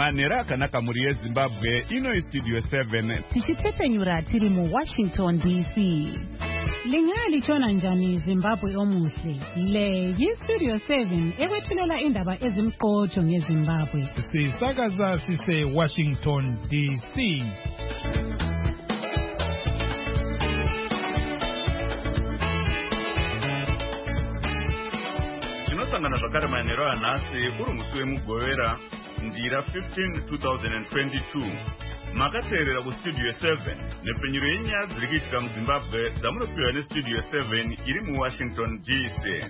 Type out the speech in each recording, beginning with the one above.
manhero akanaka muri yeZimbabwe. Ino Studio 7 tichitepfenyura tiri mu Washington DC. Lingali chona njani Zimbabwe omuhle. Le yiStudio 7 ekwethulela indaba ezimqotho ngeZimbabwe. Sisakaza sise Washington DC. tinosangana zvakare manhero anhasi kuri musi wemugovera ndira 15 2022. makateerera kuStudio 7 nepfenyuro yenyaya dziri kuitika muZimbabwe dzamunopiwa neStudio 7 iri muWashington DC.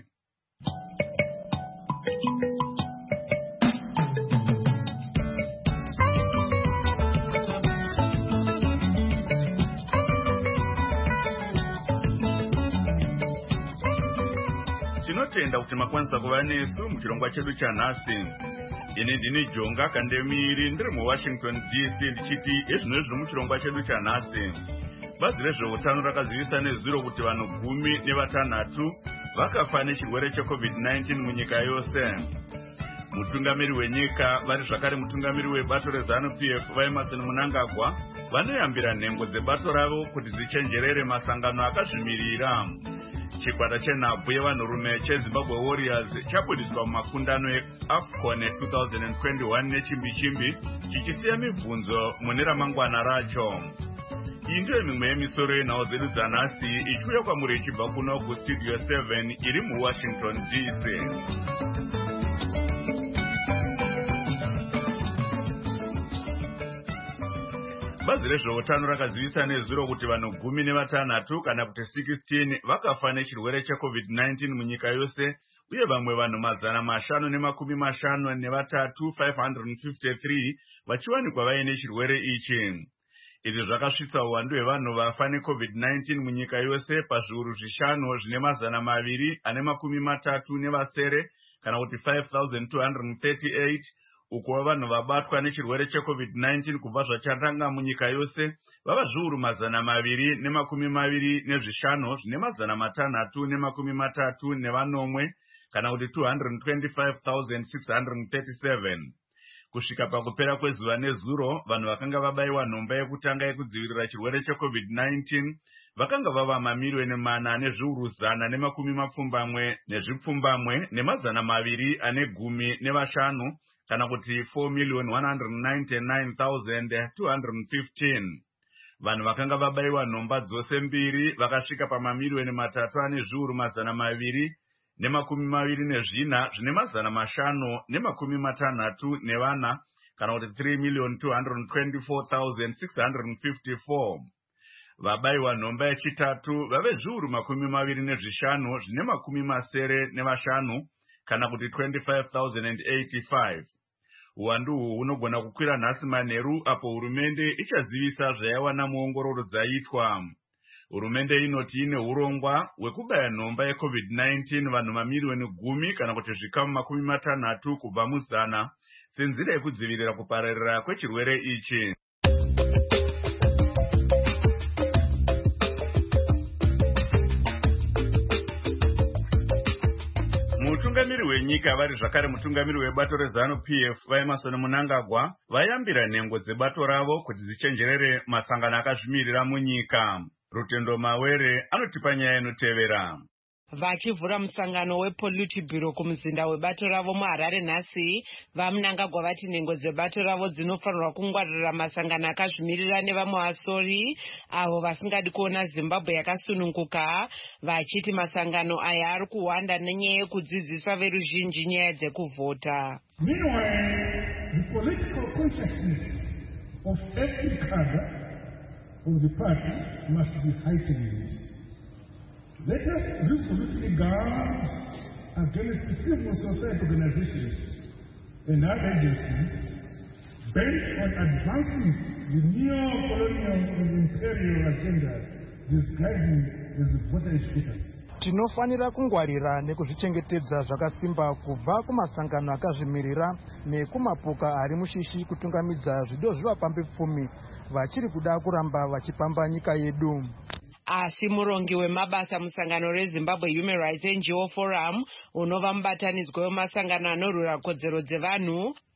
tinotenda kuti makwanisa kuva nesu muchirongwa chedu chanhasi. Ini ndini Jonga Kandemiri ndiri muWashington DC ndichiti ezvino zviri muchirongwa chedu chanhasi. Bazi rezveutano rakazivisa nezuro kuti vanhu 16 vakafa nechirwere cheCovid-19 munyika yose. Mutungamiri wenyika vari zvakare mutungamiri webato reZANU-PF vaEmerson Mnangagwa vanoyambira nhengo dzebato ravo kuti dzichenjerere masangano akazvimirira. Chikwata chenhabvu yevanhurume cheZimbabwe Warriors chabudiswa mumakundano eAFCON 2021 nechimbi-chimbi chichisiya mibvunzo mune ramangwana racho. Iyi ndiyo mimwe yemisoro yenhau dzedu dzanhasi ichiuya kwamuri ichibva kuno kuStudio 7 iri muWashington DC. Bazi rezveutano rakazivisa nezuro kuti vanhu 16 kana kuti 16 vakafa nechirwere cheCovid-19 munyika yose uye vamwe vanhu 553 vachiwanikwa vaine chirwere ichi. Izvi zvakasvitsa uwandu hwevanhu vafa neCovid-19 munyika yose pazviuru 5 zvine 230 kana kuti 5238 uko vanhu vabatwa nechirwere cheCovid-19 kubva zvachatanga munyika yose vava zviuru 225 zvine 637 kana kuti 225,637. Kusvika pakupera kwezuva nezuro vanhu vakanga vabayiwa nhomba yekutanga yekudzivirira chirwere cheCovid-19 vakanga vava mamiliyoni 4,215 ne215 kana kuti 4,199,215. Vanhu vakanga vabayiwa nhomba dzose mbiri vakasvika pamamiliyoni 3,224 zvine 564 kana kuti 3,224,654. Vabayiwa nhomba yechitatu vave zviuru 25 zvine 75 kana kuti 25,085. Uwandu uhu hunogona kukwira nhasi manheru apo hurumende ichazivisa zvaiwana muongororo dzaitwa. Hurumende inoti ine urongwa hwekubaya nhomba yeCovid-19 vanhu mamiliyoni 10 kana kuti zvikamu 60 kubva mu100 senzira yekudzivirira kupararira kwechirwere ichi. Mutungamiri wenyika vari zvakare mutungamiri webato reZANU-PF vaEmerson Mnangagwa vayambira nhengo dzebato ravo kuti dzichenjerere masangano akazvimirira munyika. Rutendo Mawere anotipa nyaya inotevera. Vachivhura musangano wePolitburo kumuzinda webato ravo muHarare nhasi, vaMnangagwa vati nhengo dzebato ravo dzinofanirwa kungwarira masangano akazvimirira nevamwe vasori avo vasingadi kuona Zimbabwe yakasununguka, vachiti masangano aya ari kuhwanda nenyaya yekudzidzisa veruzhinji nyaya dzekuvhota. Meanwhile, the political consciousness of every cadre of the party must be heightened. Let us resolutely guard against civil society organizations and other agencies bent on advancing the neo-colonial and imperial agenda disguising as voter educators. Tinofanira kungwarira nekuzvichengetedza zvakasimba kubva kumasangano akazvimirira nekumapoka ari mushishi kutungamidza zvido zvivapambi pfumi vachiri kuda kuramba vachipamba nyika yedu. Asi murongi wemabasa musangano reZimbabwe Human Rights NGO Forum unova mubatanidzwa wemasangano anorwira kodzero dzevanhu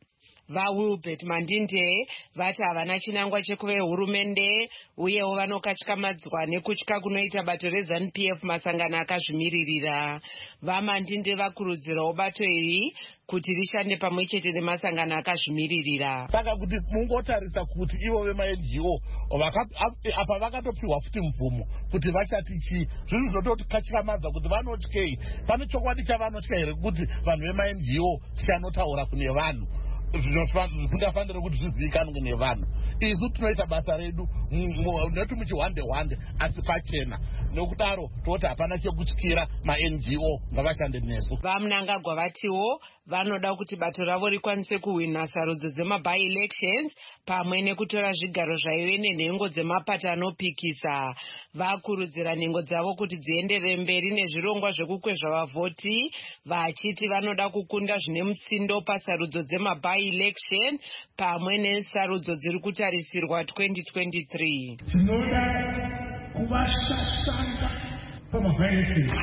vaWilbert Mandinde vati havana chinangwa chekuve hurumende uyewo vanokatyamadzwa nekutya kunoita bato reZANU-PF masangano akazvimiririra. VaMandinde vakurudzirawo bato iri kuti rishande pamwe chete nemasangano akazvimiririra. Saka kuti mungotarisa kuti ivo vema-NGO apa vakatopiwa futi mvumo kuti vachati chii, zvinhu zvinototikatyamadza kuti vanotyei. Pane chokwadi chavanotya here kuti vanhu vema-NGO tichanotaura kune vanhu zvingafanira kuti zvizivikanwe nevanhu. Isu tinoita basa redu noti muchihwande asi pachena. Nokudaro toti hapana chekutyira ma-NGO ngavashande nesu. VaMnangagwa vatiwo vanoda kuti bato ravo rikwanise kuhwina sarudzo dzema-by-elections pamwe nekutora zvigaro zvaive nenhengo dzemapato anopikisa. Vakurudzira nhengo dzavo kuti dzienderere mberi nezvirongwa zvekukwezva vavhoti, vachiti vanoda kukunda zvine mutsindo pasarudzo dzema-by-election pamwe nesarudzo dziri kutarisirwa 2023. Tinoda kuvashasanga pama-by-elections.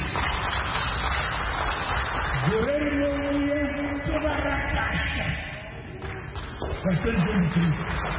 Gore rinouya tovarakasha pa2023.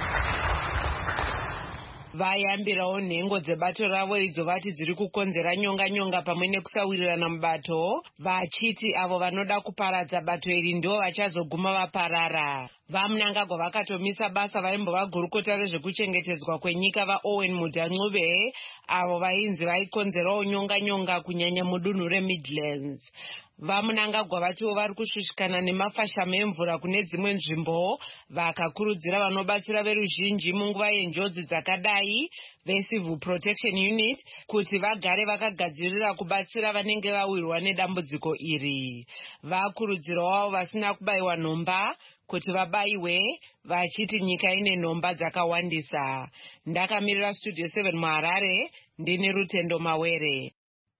Vayambirawo nhengo dzebato ravo idzo vati dziri kukonzera nyonga pamwe nekusawirirana mubato, vachiti avo vanoda kuparadza bato iri ndivo vachazoguma vaparara. VaMnangagwa vakatomisa basa vaimbova gurukota rezvekuchengetedzwa kwenyika vaOwen Mudanxube avo vainzi vaikonzerawo nyonga kunyanya mudunhu reMidlands. VaMnangagwa vatiwo vari kushushikana nemafashamo emvura kune dzimwe nzvimbo, vakakurudzira vanobatsira veruzhinji munguva yenjodzi dzakadai veCivil Protection Unit kuti vagare vakagadzirira kubatsira vanenge vawirwa nedambudziko iri. Vakurudzirawo vasina kubayiwa nhomba kuti vabayiwe, vachiti nyika ine nhomba dzakawandisa. Ndakamirira Studio 7 muHarare, ndini Rutendo Mawere.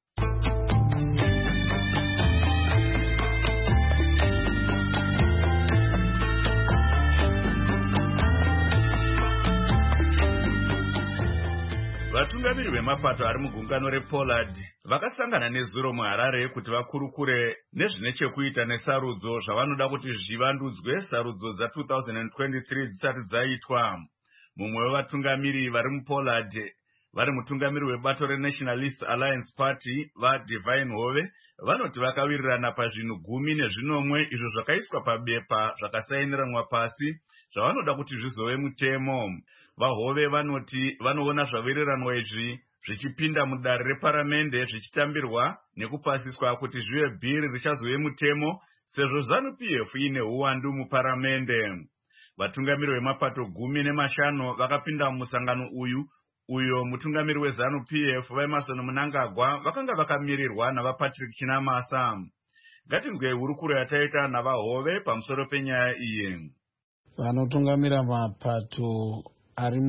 Vatungamiri vemapato ari mugungano rePollard vakasangana nezuro muHarare kuti vakurukure nezvine chekuita nesarudzo zvavanoda kuti zvivandudzwe sarudzo dza2023 dzisati dzaitwa. Mumwe wevatungamiri vari muPollard vari mutungamiri webato reNationalist Alliance Party vaDivine Hove vanoti vakawirirana pazvinhu 19 izvo zvakaiswa pabepa zvakasainiranwa pasi zvavanoda kuti zvizove mutemo. VaHove vanoti vanoona zvawiriranwa izvi zvichipinda mudare reparamende zvichitambirwa nekupasiswa kuti zvive bhiri richazove mutemo sezvo ZANU-PF ine uwandu muparamende. Vatungamiri vemapato 15 vakapinda mumusangano uyo mutungamiri weZANU-PF vaEmmerson Mnangagwa vakanga vakamirirwa navaPatrick Chinamasa. Ngatinzwei hurukuro yataita navaHove pamusoro penyaya iyi. Vanotungamira mapato ari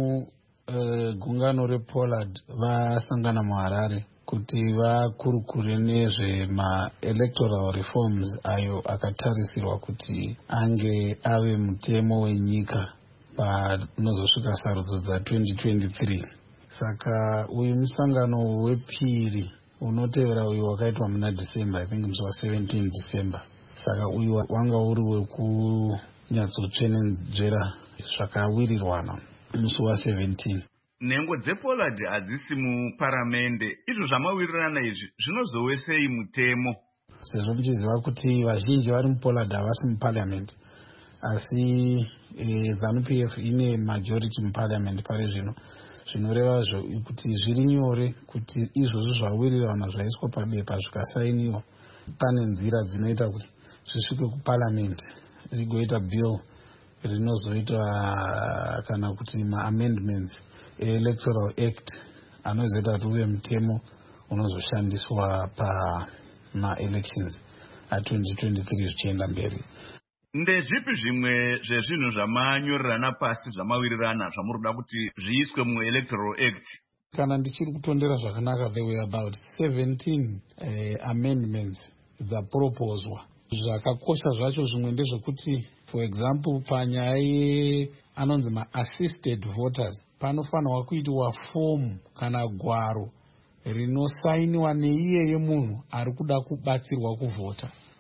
mugungano rePollard vasangana muHarare kuti vakurukure nezvema-electoral reforms ayo akatarisirwa kuti ange ave mutemo wenyika panozosvika sarudzo dza2023. Saka uyu musangano wepiri unotevera uyu wakaitwa muna December, I think musi wa17 December. Saka uyu wanga uri wekunyatsotsvenenzvera zvakawirirwana musi wa17. Nhengo dzePollard hadzisi muparamende. Izvo zvamawirirana izvi zvinozowesei mutemo? Sezvo muchiziva kuti vazhinji vari muPollard havasi muparliament, asi ZANU-PF ine majority muparliament pari zvino, zvinoreva kuti zviri nyore kuti izvozvo zvawirirana zvaiswa pabepa zvikasainiwa. Pane nzira dzinoita kuti zvisvike kuparliament zigoita bill rinozoita kana kuti ma-amendments electoral act anozoita kuti uve mutemo unozoshandiswa pama-elections a2023 zvichienda mberi. Ndezvipi zvimwe zvezvinhu zvamanyorerana pasi zvamawirirana zvamurikuda kuti zviiswe mu-electoral act? Kana ndichiri kutondera zvakanaka, there were about 17 amendments dzaproposwa. Zvakakosha zvacho zvimwe ndezvekuti, for example, panyaya anonzi ma-assisted voters, panofanirwa kuitwa fomu kana gwaro rinosainiwa neiyeye munhu ari kuda kubatsirwa kuvhota.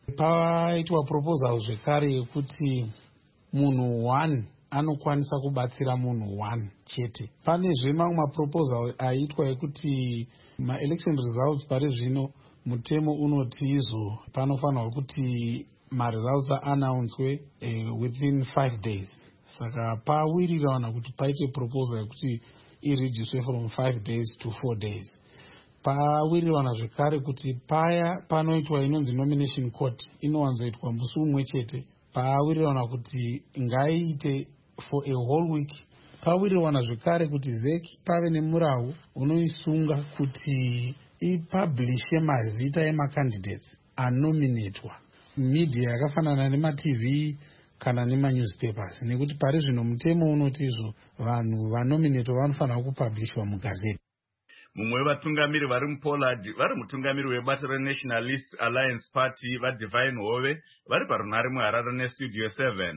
Paitwa proposal zvekare yekuti munhu 1 anokwanisa kubatsira munhu 1 chete. Panezve mamwe maproposal aitwa ekuti ma-election results pari zvino mutemo unoti izvo panofanirwa kuti ma-results aannouncwe within 5 days. Saka pawirirana kuti paite proposal yekuti ireducwe from 5 days to 4 days. Pawirirana zvekare kuti paya panoitwa inonzi nomination court inowanzoitwa musi umwe chete. Pawirirana kuti ngaiite for a whole week. Pawirirana zvekare kuti ZEC pave nemurau unoisunga kuti ipublishe mazita emacandidates anominatwa media yakafanana nema-TV kana nema-newspapers, nekuti pari zvino mutemo unoti izvo vanhu vanominatwa vanofanira kupublishwa mugazeti. Mumwe wevatungamiri vari muPollard vari mutungamiri webato reNationalist Alliance Party vaDivine Hove vari parunhare muHarare neStudio 7.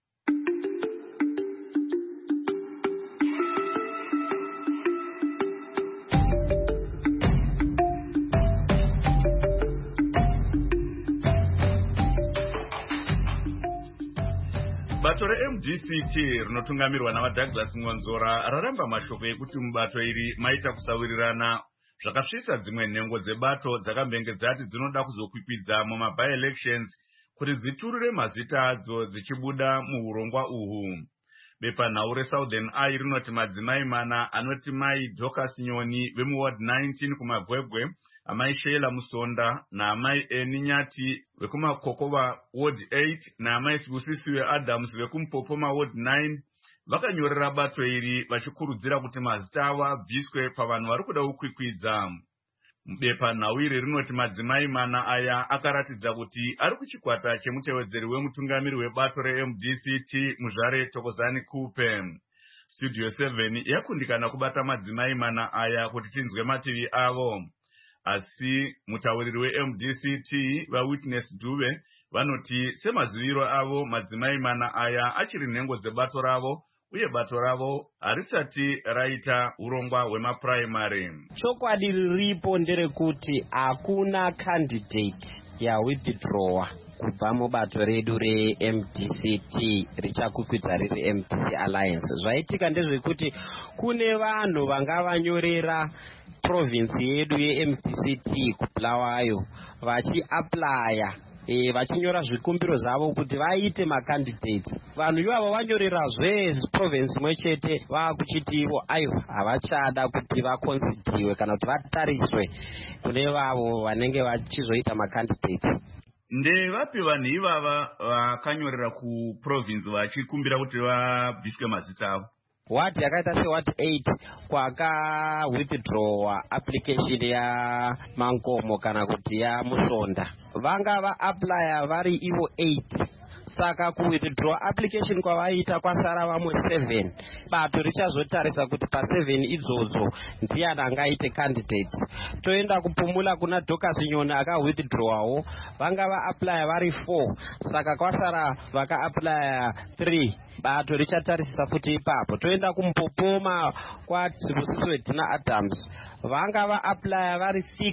Bato reMDCT rinotungamirwa navaDouglas Ngonzora raramba mashoko ekuti mubato iri maita kusawirirana zvakasvitsa dzimwe nhengo dzebato dzakambenge dzati dzinoda kuzokwikvidza mumabye-elections kuti dziturure mazita adzo dzichibuda muurongwa uhu. Bepanhau reSouthern Eye rinoti madzimai 4 anoti Mai Dorcas Nyoni vemuward 19 kumagwegwe, amai Sheila Musonda naamai Eni Nyati vekumakokova ward 8 naamai Sibusisiwe Adams vekumupopoma ward 9 vakanyorera bato iri vachikurudzira kuti mazita avo abviswe pavanhu vari kuda kukwikwidza. Bepanhau iri rinoti madzimai 4 aya akaratidza kuti ari kuchikwata chemutevedzeri wemutungamiri webato reMDCT Muzvare Thokozani Kupe. Studio 7 yakundikana kubata madzimai 4 aya kuti tinzwe mativi avo. Asi mutauriri weMDCT vaWitness Dube vanoti semaziviro avo madzimai 4 aya achiri nhengo dzebato ravo uye bato ravo harisati raita urongwa hwemapuraimari. Chokwadi riripo nderekuti hakuna candidate yawithdrawa kubva mubato redu reMDCT richakukwidza riri MDC Alliance. Zvaitika ndezvekuti kune vanhu vanga vanyorera province yedu yeMDCT kuBulawayo vachiaplya vachinyora zvikumbiro zvavo kuti vaite macandidates. Vanhu ivavo vanyorera province imwe chete vakuchitivo aiwa havachada kuti vakonsidiwe kana kuti vatariswe kune vavo vanenge vachizoita macandidates. Ndevapi vanhu ivava vakanyorera kuprovince vachikumbira kuti vabviswe mazita avo? Ward yakaita seward 8 kwaka withdrawa application ya Mankomo kana kuti ya Musonda vanga va-applya vari ivo 8. Saka kuwithdraw application kwavaita kwasara vamwe 7. Bato richazotarisa kuti pa7 idzodzo ndiani angaite candidate. Toenda kupumula kuna Dorcas Nyoni akawithdrawawo vanga va-applya vari 4. Saka kwasara vaka-applya 3. Bato richatarisisa futi ipapo. Toenda kumupopoma kwa Sibusisiwe Dina Adams vanga va-applya vari 6.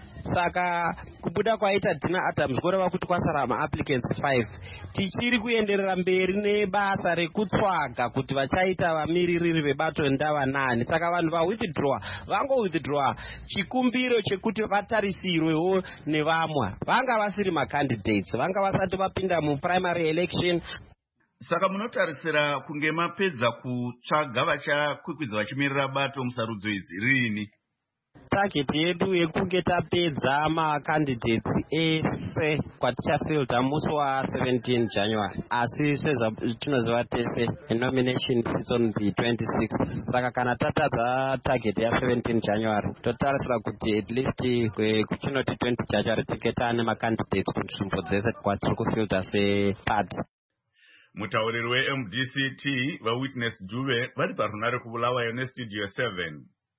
Saka kubuda kwaita Dina Adams kureva kuti kwasara ma-applicants 5. Tichiri kuenderera mberi nebasa rekutsvaga kuti vachaita vamiririri vebato ndava 9. Saka vanhu va-withdraw vango-withdraw chikumbiro chekuti vatarisirwewo nevamwe. Vanga vasiri macandidates, vanga vasati vapinda muprimary election. Saka munotarisira kunge mapedza kutsvaga vachakwikwidzwa vachimirira bato musarudzo idzi rini? Target yedu yekunge tapedza macandidates ese kwatichafilda musi wa17 January. Asi sezvatinoziva tese nominations it's on the 26th. Saka kana tatadza target ya17 January totarisira kuti at least kuchinoti 20 January tinge taane macandidates kunzvimbo dzese kwatiri kufilda separty. Mutauriri weMDCT vaWitness Dube vari parunhare kuBulawayo neStudio 7.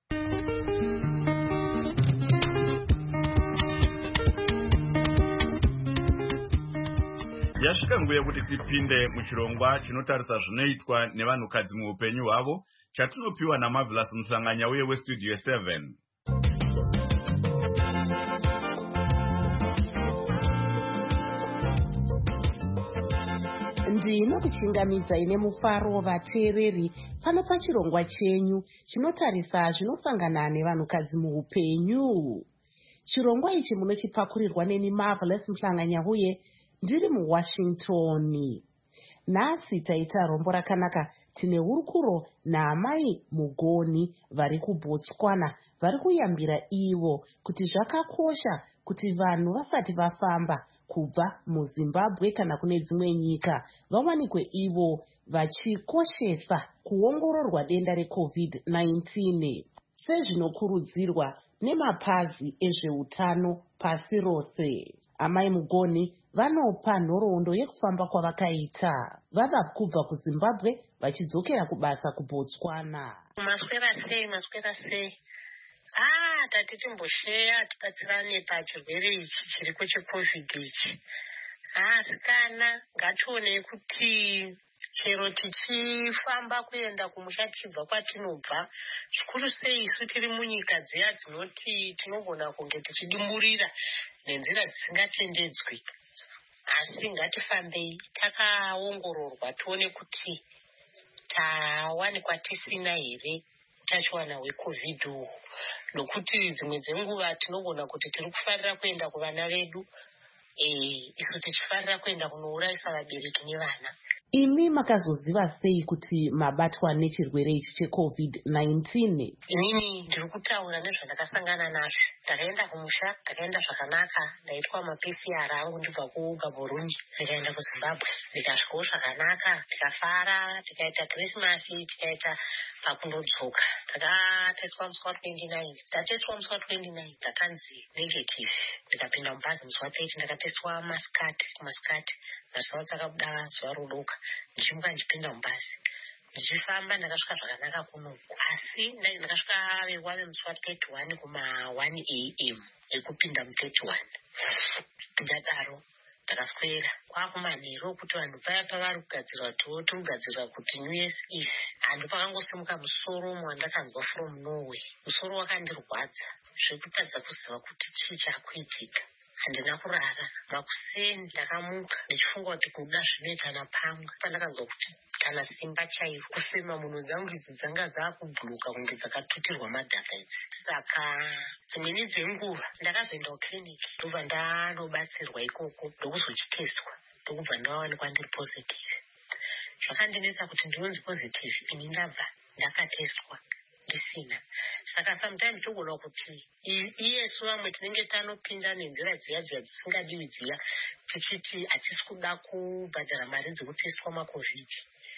Yasvika nguva yekuti tipinde muchirongwa chinotarisa zvinoitwa nevanhukadzi muupenyu hwavo chatinopiwa naMarvelous Musanganya uye weStudio 7. Ndinokuchingamidzai nemufaro vateereri pano pachirongwa chenyu chinotarisa zvinosangana nevanhukadzi muupenyu. Chirongwa ichi munochipakurirwa neni Marvelous Mhlanganyahuye ndiri muWashington. Nhasi taita rombo rakanaka. Tine hurukuro naamai Mugoni vari kuBotswana vari kuyambira ivo kuti zvakakosha kuti vanhu vasati vafamba kubva muZimbabwe kana kune dzimwe nyika vawanikwe ivo vachikoshesa kuongororwa denda reCovid-19 sezvinokurudzirwa nemapazi ezveutano pasi rose. Amai Mugoni vanopa nhoroondo yekufamba kwavakaita vava kubva kuZimbabwe vachidzokera kubasa kuBotswana. Maswera sei. Tati timbosheya tibatsirane pachirwere ichi chiriko cheCovid ichi. Sikana ngatione kuti chero tichifamba kuenda kumusha tichibva kwatinobva, zvikuru sei isu tiri munyika dziya dzinoti tinogona kunge tichidimburira nenzira dzisingatendedzwi. Asi ngatifambei takaongororwa tione kuti tawanikwa tisina here utachiwana hweCovid uhu, nokuti dzimwe dzenguva tinogona kuti tiri kufarira kuenda kuvana vedu, isu tichifarira kuenda kunourayisa vabereki nevana. Imi makazoziva sei kuti mabatwa nechirwere ichi cheCovid-19? Inini ndiri kutaura nezvandakasangana nazvo. Ndakaenda kumusha, ndakaenda zvakanaka, ndaitwa maPCR angu ndibva kuGaborone, ndikaenda kuZimbabwe, ndikasvikawo zvakanaka, ndikafara, tikaita Krismasi, tikaita pakundodzoka. Ndakateswa musi wa29, ndateswa musi wa29 ndakanzi negative. Ndikapinda mubhazi musi wa30 ndakateswa kumasikati. Results akabuda zuva rodoka, ndichimuka ndichipinda mubhazi ndichifamba, ndakasvika zvakanaka kunoku. Asi ndakasvika vewave musi wa31 kuma1 AM ekupinda mu31. Ndadaro ndakaswera kwakumanheru kuti vanhu paya pavari kugadzirwa tiri kugadzirwa kuti New Year's Eve. Handu pakangosimuka musoro wandakanzwa from Norway. Musoro wakandirwadza zvekutadza kuziva kuti chii chakuitika. Handina kurara. Makuseni ndakamuka ndichifunga kuti kuda zvinoita napamwe. Pandakanzwa kuti kana simba chairo kufema munhu dzangu idzi dzanga dzakubhuluka kunge dzakatutirwa madhaka idzi. Saka dzimweni dzenguva ndakazoenda kukiriniki ndobva ndanobatsirwa ikoko ndokuzochiteswa ndokubva ndawanikwa ndiri positive. Zvakandinetsa kuti ndinonzi positive ini ndabva ndakateswa ndisina. Saka sometimes togona kuti iyesu vamwe tinenge tanopinda nenzira dziya dzisingadiwi dziya tichiti hatisi kuda kubhadhara mari dzekuteswa maCovid.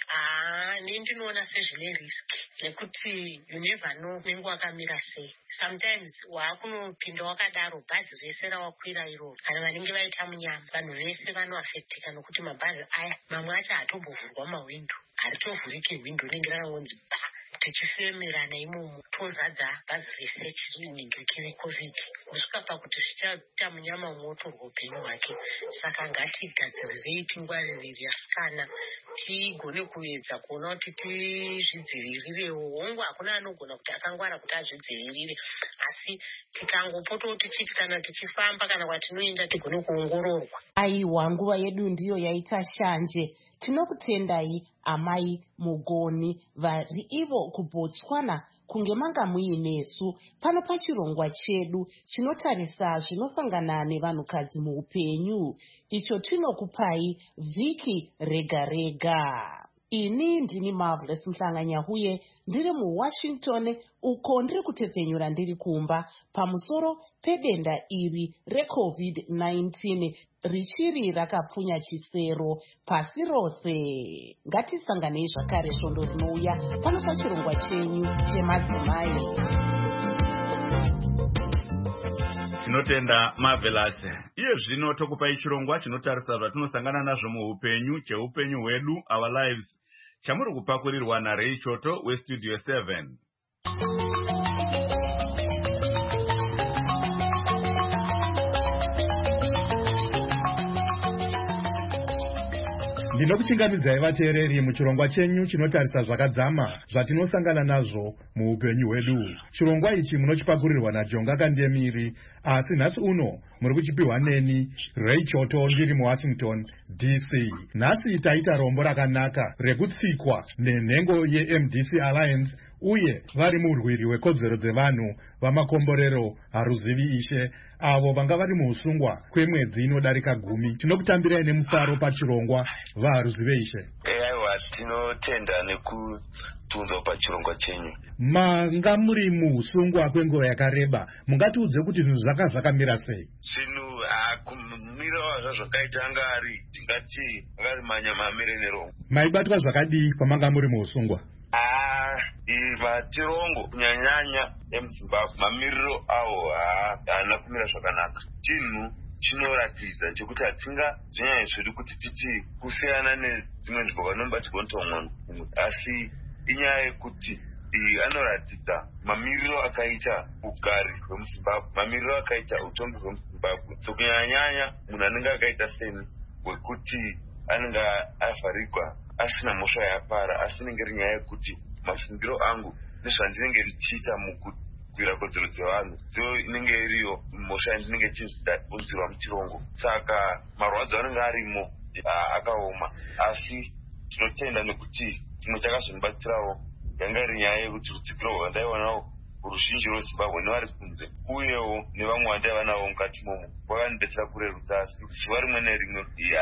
Ndinoona sezvine risk nekuti you never know nenguva wakamira sei. Sometimes waakunopinda wakadaro bhazi zvese rawakwira iroro kana vanenge vaita munyama vanhu vese vanoafektika nokuti mabhazi aya mamwe acho hatombovhurwa mahwindo, haritovhuriki hwindo rinenge rakangonzi ba tichifemerana imomo tozadza bhazi rese chiziningirikire COVID. Kusvika pakuti zvichaita munyama motorwa upenyu hwake. Saka ngatigadzirire tingwaririre asikana tigone kuedza kuona kuti tizvidzivirirewo. Hongu hakuna anogona kuti akangwara kuti azvidzivirire, asi tikangopota kuti chiti kana tichifamba kana kwatinoenda tigone kuongororwa. Aiwa, nguva yedu ndiyo yaita shanje. Tinokutendai amai Mugoni vari ivo kuBotswana kunge manga muinesu pano pachirongwa chedu chinotarisa zvinosangana nevanhukadzi muupenyu, icho tinokupai vhiki rega rega. Ini ndini Marvelous Mhlanganyahuye ndiri muWashington, uko ndiri kutepfenyura ndiri kumba pamusoro pedenda iri reCovid-19 richiri rakapfunya chisero pasi rose. Ngatisanganei zvakare svondo rinouya pano pachirongwa chenyu chemadzimai. Tinotenda Marvelous. Iye zvino tokupai chirongwa chinotarisa zvatinosangana nazvo muupenyu cheupenyu hwedu, our lives, chamuri kupakurirwa naRay Choto weStudio 7. Ndinokuchingamidzai vateereri muchirongwa chenyu chinotarisa zvakadzama zvatinosangana nazvo muupenyu hwedu. Chirongwa ichi munochipakurirwa naJonga Kandemiri, asi nhasi uno muri kuchipiwa neni Ray Choto ndiri muWashington DC. Nhasi taita rombo rakanaka rekutsikwa nenhengo yeMDC Alliance uye vari murwiri wekodzero dzevanhu vamakomborero haruzivi ishe avo vanga vari muusungwa kwemwedzi inodarika 10. Tinokutambirai nemufaro pachirongwa vaharuzive ishe. Aiwa, tinotenda nekutunzwa pachirongwa chenyu. Manga muri muusungwa kwenguva yakareba, mungatiudze kuti zvinhu zvakamira sei? Zvinhu kumira wazvo zvakaita anga ari tingati angari manyamamire nerongo. Maibatwa zvakadii pamanga muri muusungwa? Matirongo kunyanyanya emuZimbabwe mamiriro awo haana kumira zvakanaka. Chinhu chinoratidza chekuti hatingazvinyanya zvedu kuti titi kusiyana nedzimwe nzvimbo vanobatirwa ntomwana, asi inyaya yekuti anoratidza mamiriro akaita ugari hwemuZimbabwe, mamiriro akaita utongi hwemuZimbabwe. So kunyanyanya munhu anenge akaita seni wekuti anenge avharigwa asina mhosva yapara, asi inenge iri nyaya yekuti mafungiro angu nezvandinenge ndichiita mukugwira kodzero dzevanhu ndo inenge iriyo mhosva yandinenge ndichiunzirwa muchirongo. Saka marwadzo anenge arimo akaoma, asi tinotenda nekuti chimwe chakazondibatsirawo yanga iri nyaya yekuti rutsigiro rwandaiwanawo ruzhinji rweZimbabwe nevari kunze uyewo nevamwe vandaiva navo mukati momo kwakandibetsera kurerutsa, asi zuva rimwe nerimwe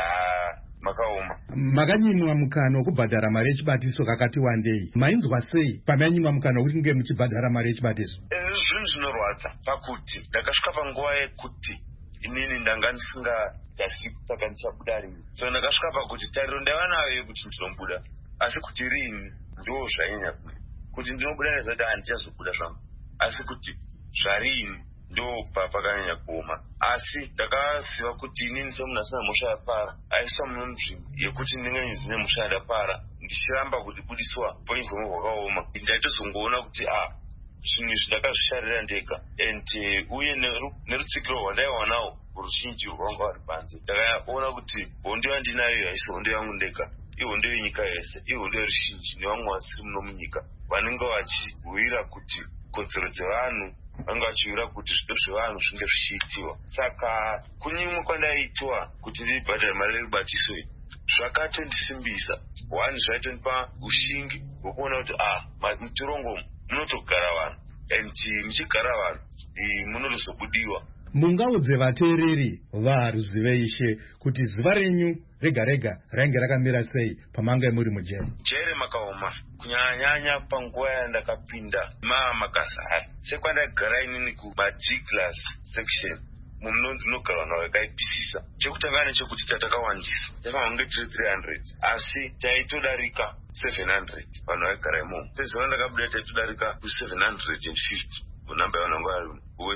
makaoma. Makanyimwa mukana wekubhadhara mari yechibatiso kakati wandei. Mainzwa sei pamanyimwa mukana wekuti nge muchibhadhara mari yechibatiso? Zvinhu zvinorwadza pakuti ndakasvika panguva yekuti inini ndanga ndisingazivi kusaka ndichabuda rini. So ndakasvika pakuti tariro ndaiva nayo yekuti ndinobuda, asi kuti rini ndo zvainyanya kuti ndinobuda nezvati handichazobuda zvangu, asi kuti zvarini ndo pakanyanya kuoma. Asi ndakaziva kuti inini semunhu asina mhosva yapara aiswa mune nzvimbo yekuti ndinge ndine mhosva yandapara ndichiramba kudibudiswa poimvemo hwakaoma, ndaitozongoona kuti zvinhu izvi ndakazvisharira ndega, and uye nerutsikiro rwandaiwanawo ruzhinji rwanga vari panze ndakaona kuti hondo yandinayo haisi hondo yangu ndega, ihondo yenyika yese, ihondo yeruzhinji nevamwe vasiri muno munyika vanenge vachirwira kuti kodzero dzevanhu, vanga vachiwira kuti zvido zvevanhu zvinge zvichiitiwa. Saka kunyimwe kwandaitwa kuti ndibhadhare mari yerubatiso zvakatondisimbisa. One, zvaitondipa ushingi hwekuona kuti muchirongo munotogara vanhu, and muchigara vanhu munotozobudiwa. Mungaudze vateereri vaharuzive ishe kuti zuva renyu rega rega rainge rakamira sei pamanga muri mujeri? Jere makaoma kunyanyanya panguva yandakapinda makazara sekwandagara inini kuBG class section munogara vanhu vakaipisisa. Chekutanga nechekuti tatakawandisa takange tiri 300 asi taitodarika 700 vanhu vaigara imomo. Sezuva ndakabuda taitodarika ku750 namba yavanhu vari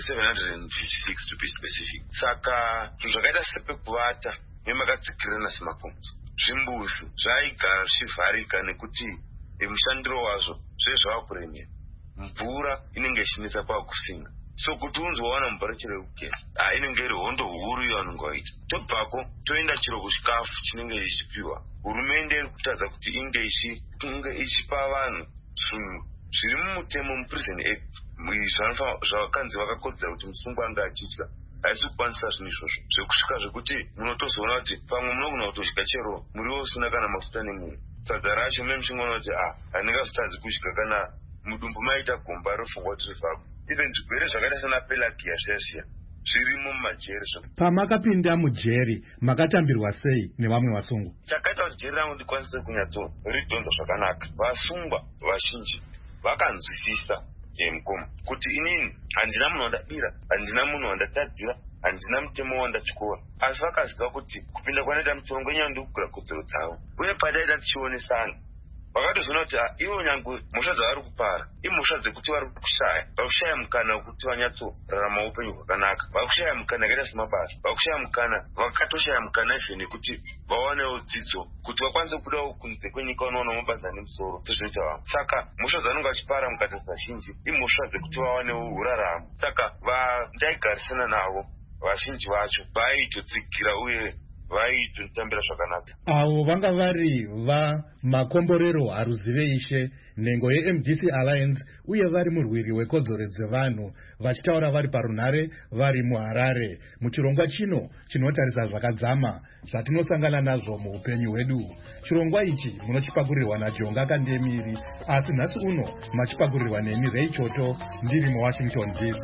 we756 to be specific. Saka zvinhu zvakaita sepekuvata nemakatsikirana semakomzo, zvimbuzi zvaigara zvichivharika nekuti mushandiro wazvo zvezvava kuremera, mvura inenge ichinetsa pakusinga. So kuti unzowana mvura chero yekugeza inenge iri hondo huru yavanenge vaita. Tobvako toenda chero kuchikafu chinenge chichipiwa. Hurumende iri kutadza kuti inge ichipa vanhu zvinhu zviri mumutemo muPrison Act zvakanzi vakakodzera kuti musungwa anga achidya, haisi kukwanisa zvinhu izvozvo zvekusvika zvekuti munotozoona kuti pamwe munogona kutodya chero muriwo usina kana mafuta nemunhu. Sadza racho memuchingoona kuti handingazotadzi kudya kana mudumbu maita gomba rofungwa kuti rivhako. Even zvirwere zvakaita sana pelagia zviya zvirimo mumajeri. Pamakapinda mujeri makatambirwa sei nevamwe vasungwa? Chakaita kuti jeri rangu ndikwanise kunyatsoridhonza zvakanaka. Vasungwa vazhinji vakanzwisisa mukomo kuti inini handina munhu wandabira, handina munhu wandatadzira, handina mutemo wandatyora, asi vakaziva kuti kupinda kwanoita muchirongo inyaya ndikugura kodzero dzavo. Uye padaita tichionesana vakatozoona kuti ivo nyangwe mhosva dzavari kupara imhosva dzekuti vari kushaya mukana wekuti vanyatsorarama upenyu hwakanaka, vakushaya mukana yakaita semabasa, vakushaya mukana, vakatoshaya mukana izveni kuti vawanewo dzidzo kuti vakwanise kudawo kunze kwenyika vanoona mabasa nemusoro sezvinoita vamwe. Saka mhosva dzavanenge vachipara mukatarisa zhinji imhosva dzekuti vawanewo uraramo. Saka vandaigarisana navo vazhinji vacho vaitotsigira uye vaitonditambira zvakanaka. Avo vanga vari makomborero haruzive ishe, nhengo yeMDC Alliance, uye vari murwiri wekodzero dzevanhu, vachitaura vari parunhare vari muHarare. Muchirongwa chino chinotarisa zvakadzama zvatinosangana nazvo muupenyu hwedu. Chirongwa ichi munochipakurirwa naJonga Kandemiri, asi nhasi uno machipakurirwa nemi Ray Choto ndiri muWashington DC.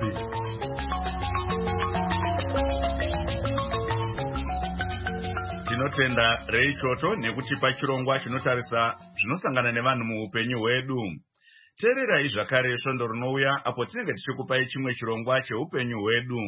Tinotenda Ray Choto nekutipa chirongwa chinotarisa zvinosangana nevanhu muupenyu hwedu. Teererai zvakare svondo rinouya apo tinenge tichikupai chimwe chirongwa cheupenyu hwedu.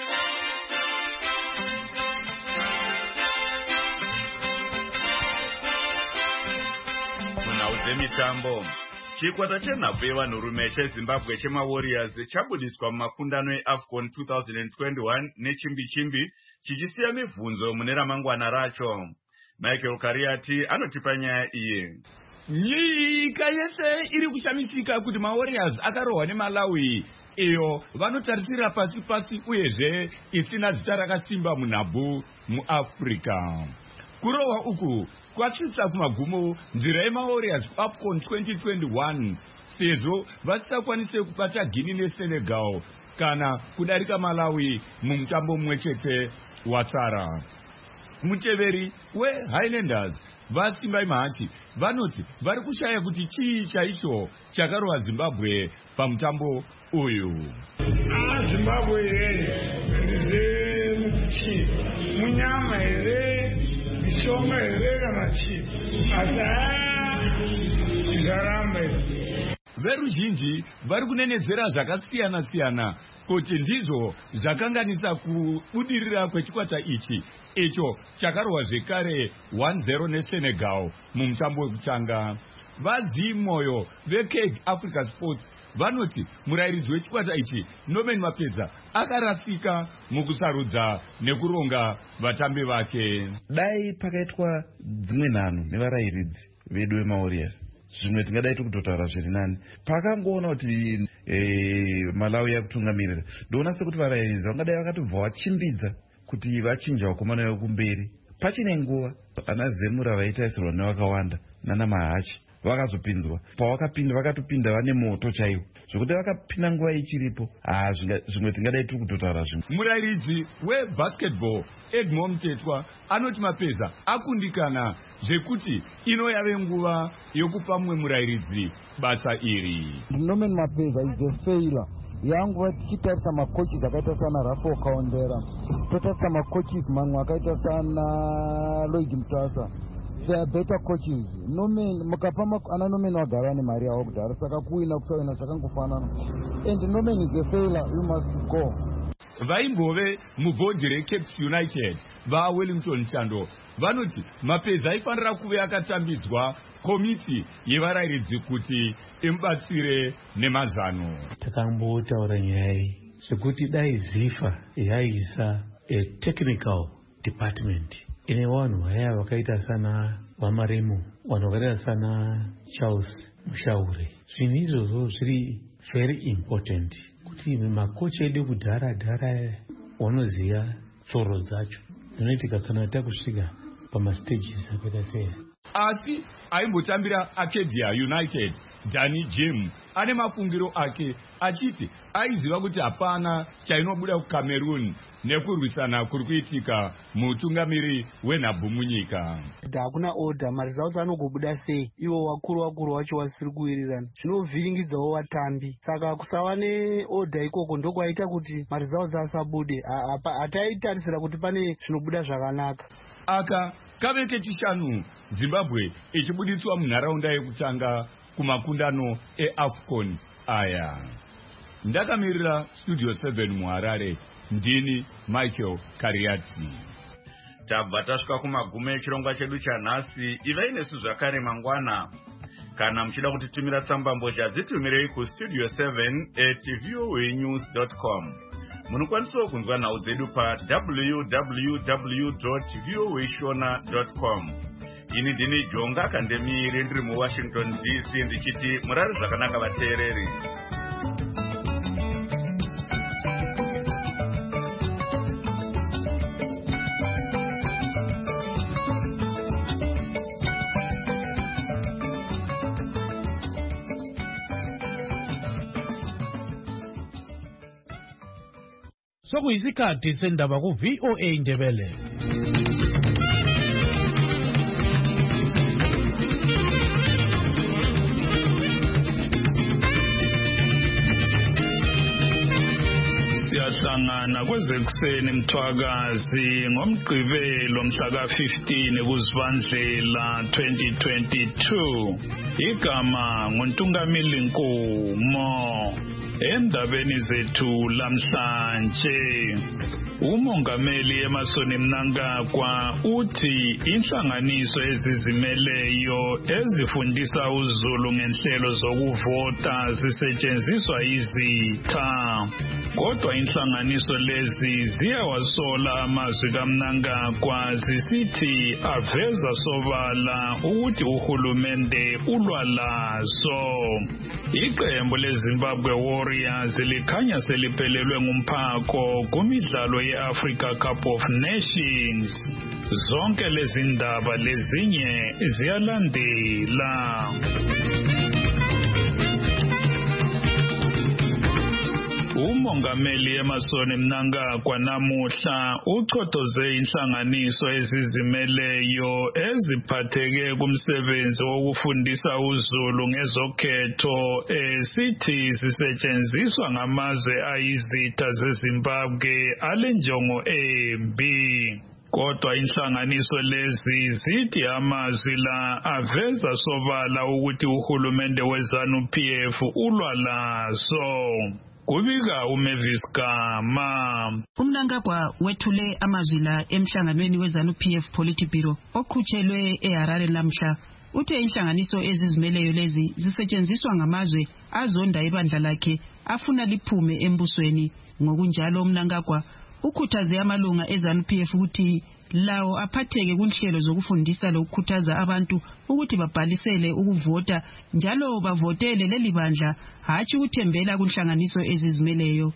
Munhau dzemitambo, chikwata chenhabvu yevanhurume cheZimbabwe chemaWarriors chabudiswa mumakundano eAFCON 2021 nechimbi-chimbi, chichisiya mibvunzo mune ramangwana racho. Michael Kariati anotipa nyaya iyi. Nyika yese iri kushamisika kuti maWarriors akarohwa neMalawi, iyo vanotarisira pasi uyezve isina zita rakasimba munhabvu muAfrica. Kurohwa uku kwatsvitsa kumagumo nzira yemaWarriors AFCON 2021 sezvo vasingakwanise kubata Guinea neSenegal kana kudarika Malawi mumutambo mumwe chete wasara. Muteveri weHighlanders vaSimbai Mahachi vanoti vari kushaya kuti chii chaicho chakarohwa Zimbabwe pamutambo uyu. Zimbabwe ndizee munyama here, mishonga here kana chii, asi zvaramba. Veruzhinji vari kunenedzera zvakasiyana-siyana kuti ndizvo zvakanganisa kubudirira kwechikwata ichi, icho chakarohwa zvekare 1-0 neSenegal mumutambo wekutanga. Vazivi mwoyo veKeg Africa Sports vanoti murairidzi wechikwata ichi Norman Mapeza akarasika mukusarudza nekuronga vatambi vake. Dai pakaitwa dzimwe nhano nevarairidzi vedu veMaWarriors, zvimwe tingadai tokutotaura zviri nani. Pakangoona kuti Malawi yakutungamirira, ndoona sekuti varairidzi vangadai vakatobva vachimbidza kuti vachinja vakomana vekumberi. Pachine nguva ana Zemura vaitaisirwa nevakawanda nana Mahachi vakazopinzwa. Pavakapinda vakatopinda vane moto chaiwo, zvokuti vakapinda nguva ichiripo. Zvimwe tingadai tokutotaura zvimwe. Murairidzi webasketball Edmond Mtetwa anoti Mapeza akundikana zvekuti ino yave nguva yokupa mumwe murairidzi basa iri. Norman Mapeza is a failure. Yangu tichitarisa makochis akaita sana Rafo Kaondera, totarisa makochis mamwe akaita sana Lloyd Mtasa. They are better coaches. Mukapa ana Norman wagara nemari yavo kudhara, saka kuwina kusawina zvakangofanana. And Norman is a failure, you must go. Vaimbove mubhodhi reCaps United vaWellington Chando vanoti Mapeza aifanira kuve akatambidzwa komiti yevarairidzi kuti imubatsire nemazano. Takambotaura nyaya iyi zvekuti dai ZIFA yaisa a technical department ine vanhu vaya vakaita sana Vamaremu, vanhu vakaita sana Charles Mushaure. Zvinhu izvozvo zviri very important kuti makochi edu kudhara wanoziya tsoro dzacho dzinoitika kana takusvika pamastages akaita seya. Asi aimbotambira Acadia United Danny Jim ane mafungiro ake achiti aiziva kuti hapana chainobuda kuCameroon nekurwisana kuri kuitika mutungamiri wenhabvu munyika. Hakuna order, maresults anogobuda sei ivo vakuru vacho vasiri kuwirirana, zvinovhiringidzawo vatambi. Saka kusava neorder ikoko ndokwaita kuti maresults asabude. Hataitarisira kuti pane zvinobuda zvakanaka. Aka kave kechishanu Zimbabwe ichibuditswa munharaunda yekutanga kumakundano eAFCON aya. Ndakamirira Studio 7 muHarare, ndini Michael Kariati. Tabva tasvika kumagumo echirongwa chedu chanhasi. Ivai nesu zvakare mangwana. Kana muchida kutitumira tsambambozha dzitumirei kustudio 7@voanews.com. Munokwanisawo kunzwa nhau dzedu pa www.voashona.com. Ini ndini Jonga Kandemiri ndiri muWashington DC ndichiti murari zvakanaka vateereri. sokuyisikhathi sendaba ku-VOA Indebele. Siyahlangana kwezekuseni Mthwakazi ngomgqibelo mhla ka-15 kuZibandlela 2022. Igama nguNtungamili Nkumo. Endabeni zethu lamhlanje, uMongameli Emmerson Mnangagwa uthi inhlanganiso ezizimeleyo ezifundisa uZulu ngenhlelo zokuvota zisetshenziswa izitha. Kodwa inhlanganiso lezi ziyawasola amazwi kaMnangagwa zisithi aveza sobala ukuthi uhulumende ulwa lazo. Iqembu leZimbabwe Warriors likhanya seliphelelwe ngumphako kumidlalo ye-Africa Cup of Nations. Zonke lezi ndaba lezinye ziyalandela. uMongameli Emmerson Mnangagwa namuhla uchotoze inhlanganiso ezizimeleyo eziphatheke kumsebenzi wokufundisa uZulu ngezokhetho esithi sisetshenziswa ngamazwe ayizitha zeZimbabwe alenjongo embi. Kodwa inhlanganiso lezi zithi amazwi la aveza sobala ukuthi uhulumende weZANU-PF ulwa lazo. Kubika uMavis Gama. uMnangagwa wethule amazwi la emhlanganweni weZANU-PF Politburo oqhutshelwe eHarare lamhla. Uthe inhlanganiso ezizimeleyo lezi zisetshenziswa ngamazwe azonda ibandla lakhe afuna liphume embusweni. Ngokunjalo uMnangagwa ukhuthaze amalunga eZANU-PF ukuthi lawo aphatheke kunhlelo zokufundisa lokukhuthaza abantu ukuthi babhalisele ukuvota njalo bavotele leli bandla hatshi ukuthembela kunhlanganiso ezizimeleyo.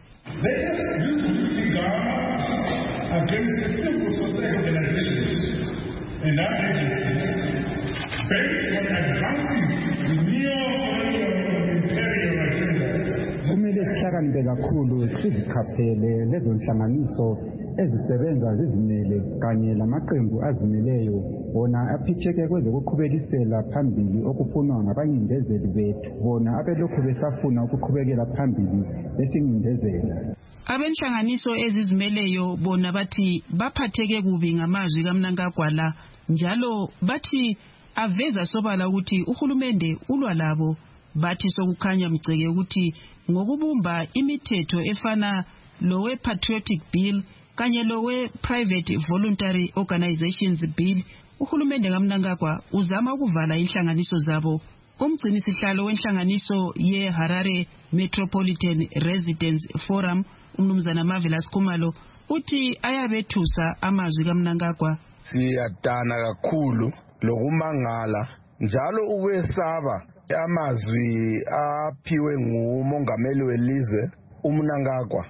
Kumele sihlakaniphe kakhulu sizichaphele lezo nhlanganiso ezisebenza zizimele kanye lamaqembu azimeleyo bona aphitheke kwezokuqhubekisela phambili okufunwa ngabanyindezeli bethu bona abelokhu besafuna ukuqhubekela phambili besingindezela. Abenhlanganiso ezizimeleyo bona bathi baphatheke kubi ngamazwi kaMnangagwa la njalo bathi aveza sobala ukuthi uhulumende ulwa labo. Bathi sokukhanya mgceke ukuthi ngokubumba imithetho efana lowe Patriotic Bill kanye lowe Private Voluntary Organizations Bill, uhulumende kaMnangagwa uzama ukuvala inhlanganiso zabo. Umgcinisihlalo wenhlanganiso ye-Harare Metropolitan Residents Forum, uMnumzana Marvelous Khumalo, uthi ayabethusa amazwi kaMnangagwa. Siyadana kakhulu lokumangala njalo ukwesaba amazwi aphiwe ngumongameli welizwe uMnangagwa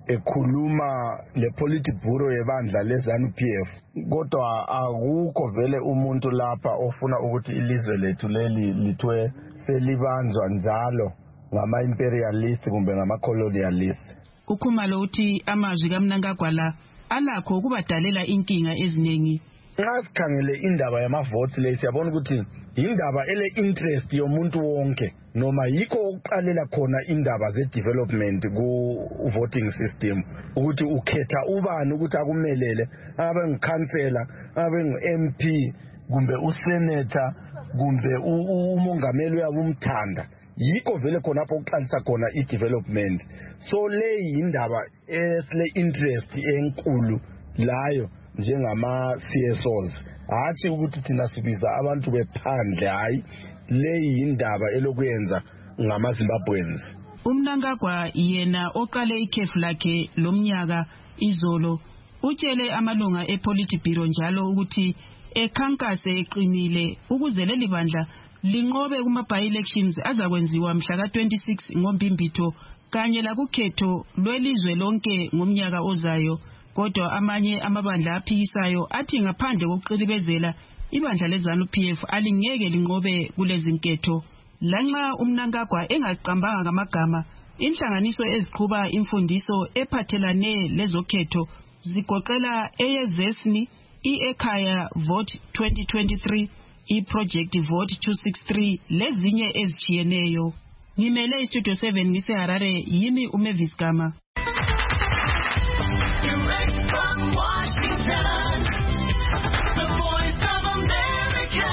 ekhuluma lePolitburo yebandla leZANU-PF. Kodwa akukho vele umuntu lapha ofuna ukuthi ilizwe lethu leli lithwe selibanjwa njalo ngama-imperialist kumbe ngama-colonialist. Ukhumalo uthi amazwi kaMnangagwa la alakho ukubadalela inkinga eziningi. Nxa sikhangele indaba yamavoti le siyabona ukuthi indaba ele interest yomuntu wonke noma yikho ukuqalela khona indaba ze-development ku-voting system ukuthi ukhetha ubani ukuthi akumelele abe ngikhansela abe ngu-MP kumbe usenator kumbe umongameli uyabo umthanda. Yikho vele khonapho ukuqalisa khona i-development. So le yindaba esile interest enkulu layo njengama-CSOs. Hatshi ukuthi thina sibiza abantu bephandle, hayi le yindaba elokuyenza ngama-Zimbabweans. uMnangagwa yena oqale ikhefu lakhe lomnyaka izolo utshele amalunga ePolitburo njalo ukuthi ekhankase eqinile ukuze leli bandla linqobe kuma-by-elections azakwenziwa mhla ka-26 ngoMbimbitho kanye lakukhetho lwelizwe lonke ngomnyaka ozayo. Kodwa amanye amabandla aphikisayo athi ngaphandle kokuqilibezela ibandla leZANU-PF alingeke linqobe kulezi nketho. Lanxa uMnangagwa engaqambanga ngamagama Inhlanganiso eziqhuba imfundiso ephathelane lezokhetho zigoqela eyezesni, iEkhaya Vote 2023, iProject Vote 263 lezinye ezitshiyeneyo. Ngimele iStudio 7 ngiseHarare, yimi uMavis Gama. Direct from Washington, the Voice of America,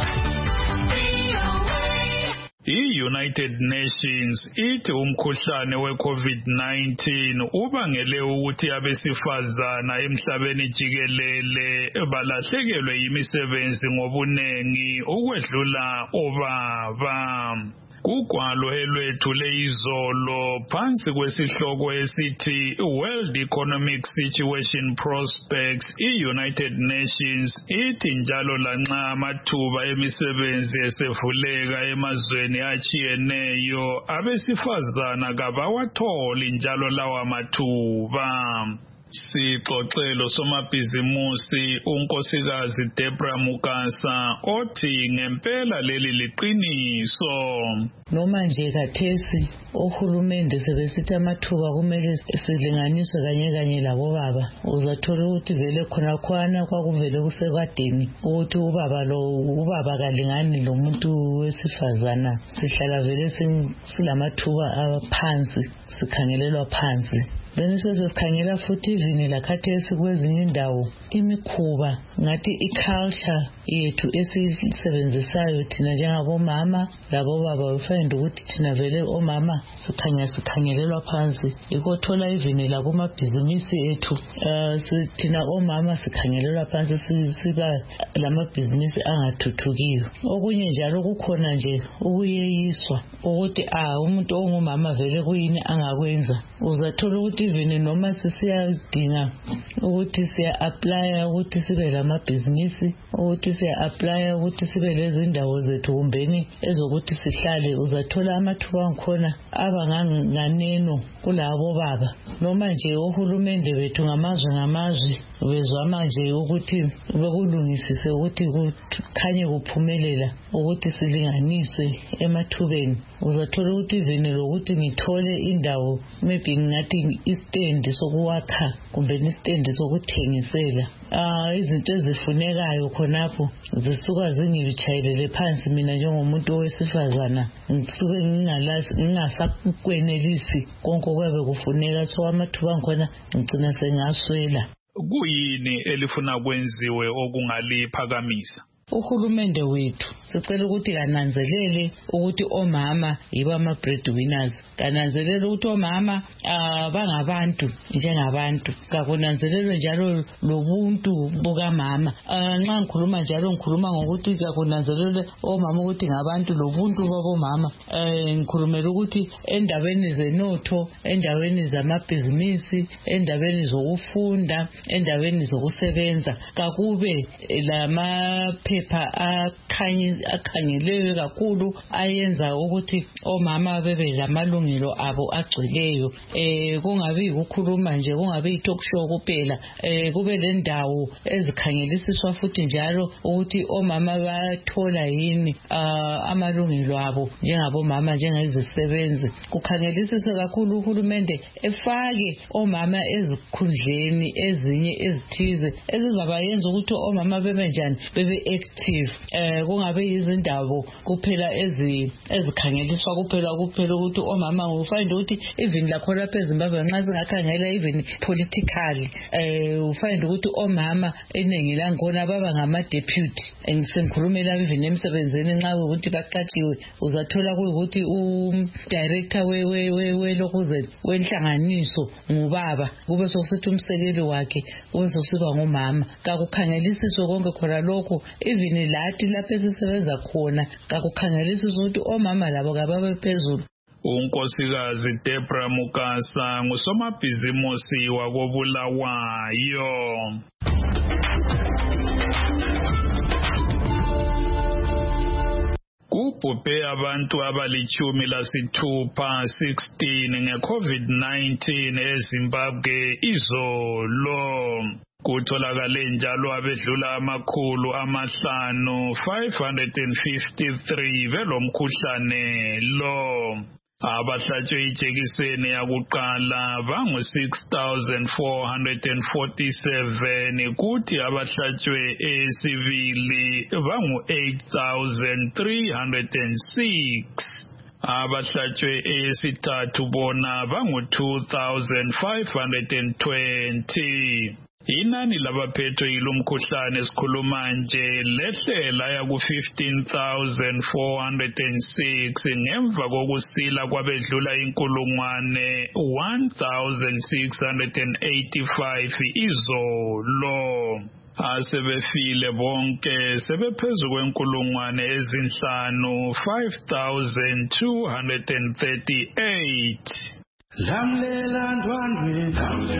VOA. I-United Nations ithi umkhuhlane we-COVID-19 ubangele ukuthi abesifazana emhlabeni jikelele balahlekelwe yimisebenzi ngobunengi ukwedlula obaba. Kugwalo elwethu leyizolo phansi kwesihloko esithi World Economic Situation Prospects, i-United Nations ithi njalo lanxa amathuba emisebenzi esevuleka emazweni achiyeneyo, abesifazana kabawatholi njalo lawa mathuba. Sixoxelo somabhizimusi unkosikazi Deborah Mukasa othi ngempela leli liqiniso. Noma nje kathesi ohulumende sebesithi amathuba kumele silinganiswe kanye labo baba, uzathola ukuthi vele khona kwakuvele kusekwadeni ukuthi ubaba kalingani lo muntu wesifazana, sihlala vele silamathuba aphansi, sikhangelelwa phansi. Then sikhangela futhi ivini lakhathesi kwezinye indawo imikhuba ngathi iculture yethu esisebenzisayo thina njengabomama labo baba, ufind ukuthi thina vele omama sikhangelelwa phansi, ikothola ivini lakumabhizinisi ethu thina omama sikhangelelwa phansi, siba lamabhizinisi angathuthukiyo. Okunye njalo kukhona nje ukuyeyiswa ukuthi umuntu ongumama vele kuyini angakwenza. Uzathola ukuthi ivini noma sisiyadinga ukuthi siya-aplya ukuthi sibe lamabhizinisi, ukuthi siya-aplya ukuthi sibe lezindawo zethu kumbeni ezokuthi sihlale, uzathola amathuba angikhona abanganganeno kulabo baba. Noma nje ohulumende bethu ngamazwe bezwama nje ukuthi bekulungisise ukuthi kukhanye kuphumelela ukuthi silinganiswe emathubeni. Uzathola ukuthi ivini lokuthi ngithole indawo maybe ngathi istendi sokuwakha kumbe istendi sokuthengisela izinto ezifunekayo khonapho zisuka zingilitshayelele phansi mina njengomuntu owesifazana, ngisuke ngingasakwenelisi konke okwabe kufuneka, so amathuba angikhona ngicina sengaswela. Kuyini elifuna kwenziwe okungaliphakamisa? Uhulumende wethu sicela ukuthi kananzelele ukuthi omama yibo ama-breadwinners, kananzelele ukuthi omama bangabantu njengabantu, kakunanzelelwe njalo lobuntu bukamama. Nxa ngikhuluma njalo ngikhuluma ngokuthi kakunanzelelwe omama ukuthi ngabantu lobuntu babomama. Ngikhulumela ukuthi endaweni zenotho, endaweni zamabhizinisi, endaweni zokufunda, endaweni zokusebenza kakube lamaphepha akhangeleyo kakhulu ayenza ukuthi omama bebe lamalungelo abo agcweleyo. Kungabi ukukhuluma nje, kungabi i-talk show kuphela, kube lendawo ezikhangelisiswa futhi njalo ukuthi omama bathola yini amalungelo abo njengabomama, njengezisebenzi. Kukhangelisiswe kakhulu uhulumende efake omama ezikhundleni ezinye ezithize ezizabayenza ukuthi omama bebe njani, bebe active. Kungabe izindawo kuphela ezikhangeliswa kuphela ukuthi omama ufind ukuthi even lakhona lapha eZimbabwe nxa singakhangela even politically ufind ukuthi omama eningi langkhona baba ngama-deputy. Ngisengikhulumela even emsebenzini nxa ukuthi baqatshiwe uzathola ukuthi director welokuzeni wenhlanganiso ngubaba, kube sokusithi umsekeli wakhe kube sokusiba ngumama. Kakukhangelisiswe konke khona lokho, even lathi lapho esisebenza khona kakukhangelisiswe ukuthi omama labo kababe phezulu. Unkosikazi Deborah Mukasa ngusomabhizimusi wakobulawayo. Kubhubhe abantu abali-16 nge-COVID-19 eZimbabwe izolo. Kutholakale njalo abedlula 553 belomkhuhlane lo. Abahlatshwe ijekiseni yakuqala bangu-6,447 kuthi abahlatshwe eyesibili bangu-8,306. Abahlatshwe eyesithathu bona bangu-2,520. Inani labaphethwe yilomkhuhlane esikhuluma nje lehlela yaku-15,406 ngemva kokusila kwabedlula inkulungwane 1,685 izolo. Asebefile bonke sebephezu kwenkulungwane ezinhlanu 5,238. Lamlela ndwandwe,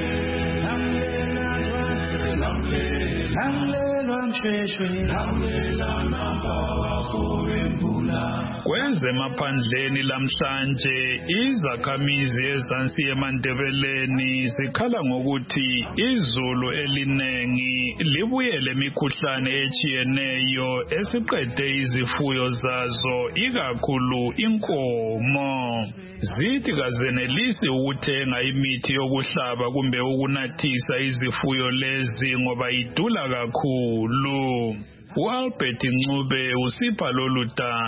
lamlela msheshwe, lamlela namba wakho wembula. Kwezemaphandleni lamhlanje izakhamizi ezansi eMandebeleni zikhala ngokuthi izulu elinengi libuyele imikhuhlane echiyeneyo esiqede izifuyo zazo ikakhulu inkomo. Zithi kazenelisi ukuthenga imithi yokuhlaba kumbe ukunathisa izifuyo lezi ngoba idula kakhulu. uAlbert Ncube usipha lolu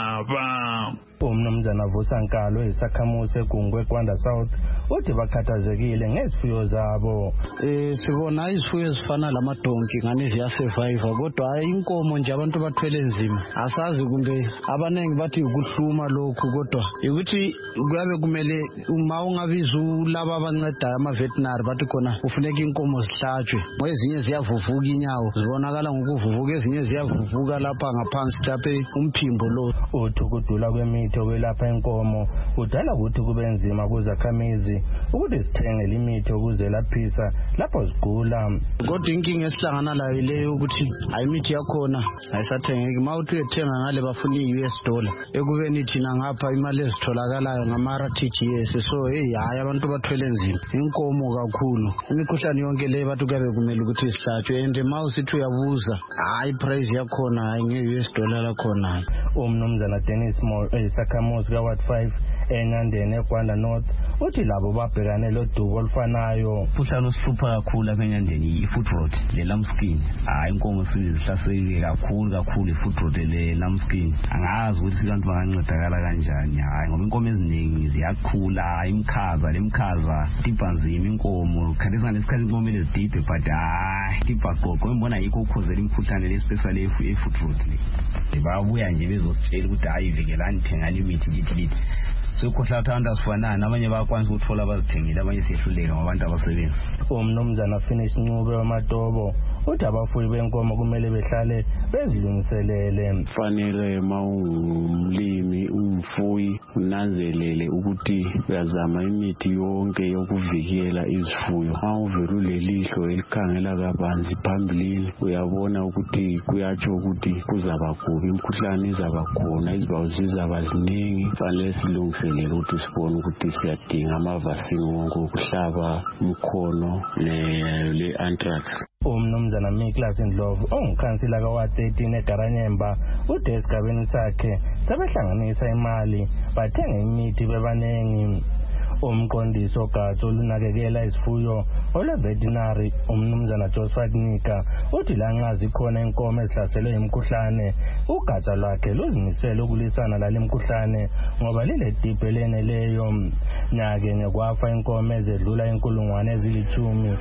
daba. Umnumzana Vusankalo isakhamuzi eGungwe Kwanda South uthi bakhathazekile ngezifuyo zabo. Sibona izifuyo ezifana lamadonki ngani ziyasurvive kodwa hayi inkomo nje abantu bathwele nzima. Asazi kumbe abanengi bathi ukuhluma lokhu kodwa ukuthi kuyabe kumele uma ungabiza laba abancedayo ama-veterinary bathi khona kufuneka inkomo zihlatshwe. Ezinye ziyavuvuka inyawo zibonakala ngokuvuvuka, ezinye ziyavuvuka lapha ngaphansi lapha umphimbo lo. Uthi ukudula kwemithi okwelapha inkomo kudala ukuthi kube nzima kuzakhamizi ukuthi zithenge imithi okuzelaphisa lapho zigula. Kodwa inkinga esihlangana layo leyo ukuthi ayimithi yakhona ayisathengeki. Mawuthi uyethenga ngale bafuna i-$US ekubeni thina ngapha imali ezitholakalayo ngama-RTGS. So hayi abantu bathwele nzima inkomo kakhulu. Imikhuhlane yonke leyo bathi kuyabe kumele ukuthi isihlatshwe and mawusithi uyabuza hayi price yakhona hayi nge-$US lakhona. Umnumzana Dennis Moore isakhamuzi kaWard 5 eNandeni eGwanda North uthi labo babhekane lodubo olufanayo. Umkhuhlane osifupha kakhulu apha eNandeni i-foot rot le-lambskin. Hayi inkomo sizihlaseke kakhulu i-foot rot le-lambskin. Angazi ukuthi abantu bangancedakala kanjani. Hayi ngoba inkomo eziningi ziyakhula imikhaza lemikhaza tipha nzima inkomo khathesa nesikhathi inkomo ezidiphe but hayi tipha gogo ngibona yikho ukhozela imikhuhlane le-especially i-foot rot le. Babuya nje bezositshela ukuthi hayi vekelani thengani imithi lithi. Sokhohla abantu asifanana abanye bayakwanisa ukuthola abazithengile abanye siyehluleka ngabantu abasebenza. Umnumzana Finish Ncube wamaDobo uthi abafuyi benkomo kumele behlale bezilungiselele. Fanele mawungumlimi umfuyi unanzelele ukuthi uyazama imithi yonke yokuvikela izifuyo. Awuvela ulelihlo elikhangela kabanzi phambilini uyabona ukuthi kuyatsho ukuthi kuzaba kubi, imikhuhlane izaba khona, izibawu zizaba ziningi. Fanele silungiselele ukuthi sibone ukuthi siyadinga amavasini wonke ukuhlaba umkhono le-anthrax. Umnumzana Miklas Ndlovu ongukhansila kaWard 13 eGaranyemba uthi esigabeni sakhe sebehlanganisa imali bathenga imithi bebanengi. Umqondisi ogatsha olunakekela izifuyo ole-veterinary umnumzana Josephat Nika uthi lanxa zikhona inkomo ezihlaselwe imikhuhlane ugatsha lwakhe luzimisele ukulwisana lale mkhuhlane ngoba lile diphe eleneleyo. Nyake ngekwafa inkomo ezedlula inkulungwane ezili-10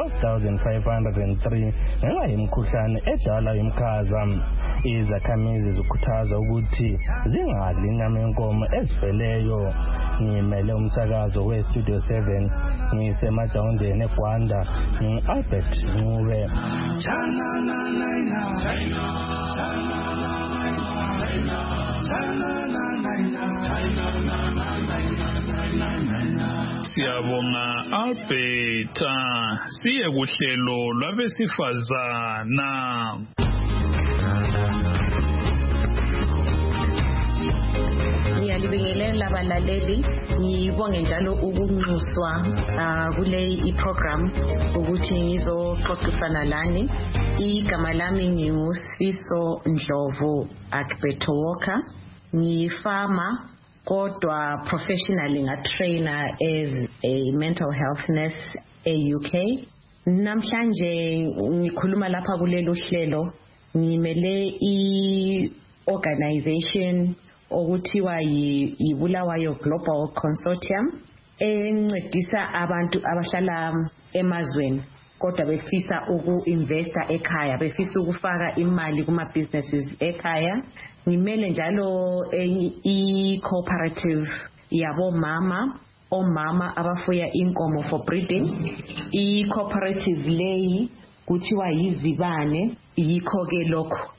12,503 ngenxa yemikhuhlane edala imikhaza. Izakhamizi zikhuthaza ukuthi zingadli inyama yenkomo ezifeleyo. Ngimele umsakazo we-Studio 7 ngisemajawundeni eGwanda ngi-Albert Ncube. Siyabonga Albert. Siye kuhlelo lwabesifazana. Ngiyalibingelela abalaleli, ngibonge njalo ukunxuswa kule iprogram ukuthi ngizoxoxisana lani. Igama lami nginguSifiso Ndlovu Akbeto Walker, ngifama kodwa professionally ngatrainer as a mental health nurse e-UK. Namhlanje ngikhuluma lapha kulelo hlelo ngimele i-organization okuthiwa yiBulawayo Global Consortium encedisa abantu abahlala emazweni kodwa befisa uku-investa ekhaya, befisa ukufaka imali kuma-businesses ekhaya. Ngimele njalo i-cooperative yabomama, omama abafuya inkomo for breeding. I-cooperative leyi kuthiwa yiZibane, yikho-ke lokho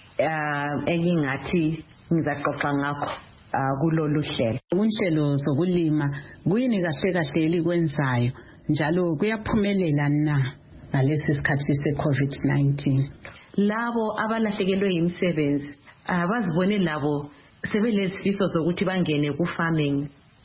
engingathi ngizaxoxa ngakho kulolu hlelo. Unhlelo zokulima kuyini kahle kahle elikwenzayo njalo kuyaphumelela na ngalesi sikhathi se-COVID-19? Labo abalahlekelwe imisebenzi bazibone labo sebelesifiso zokuthi bangene ku-farming.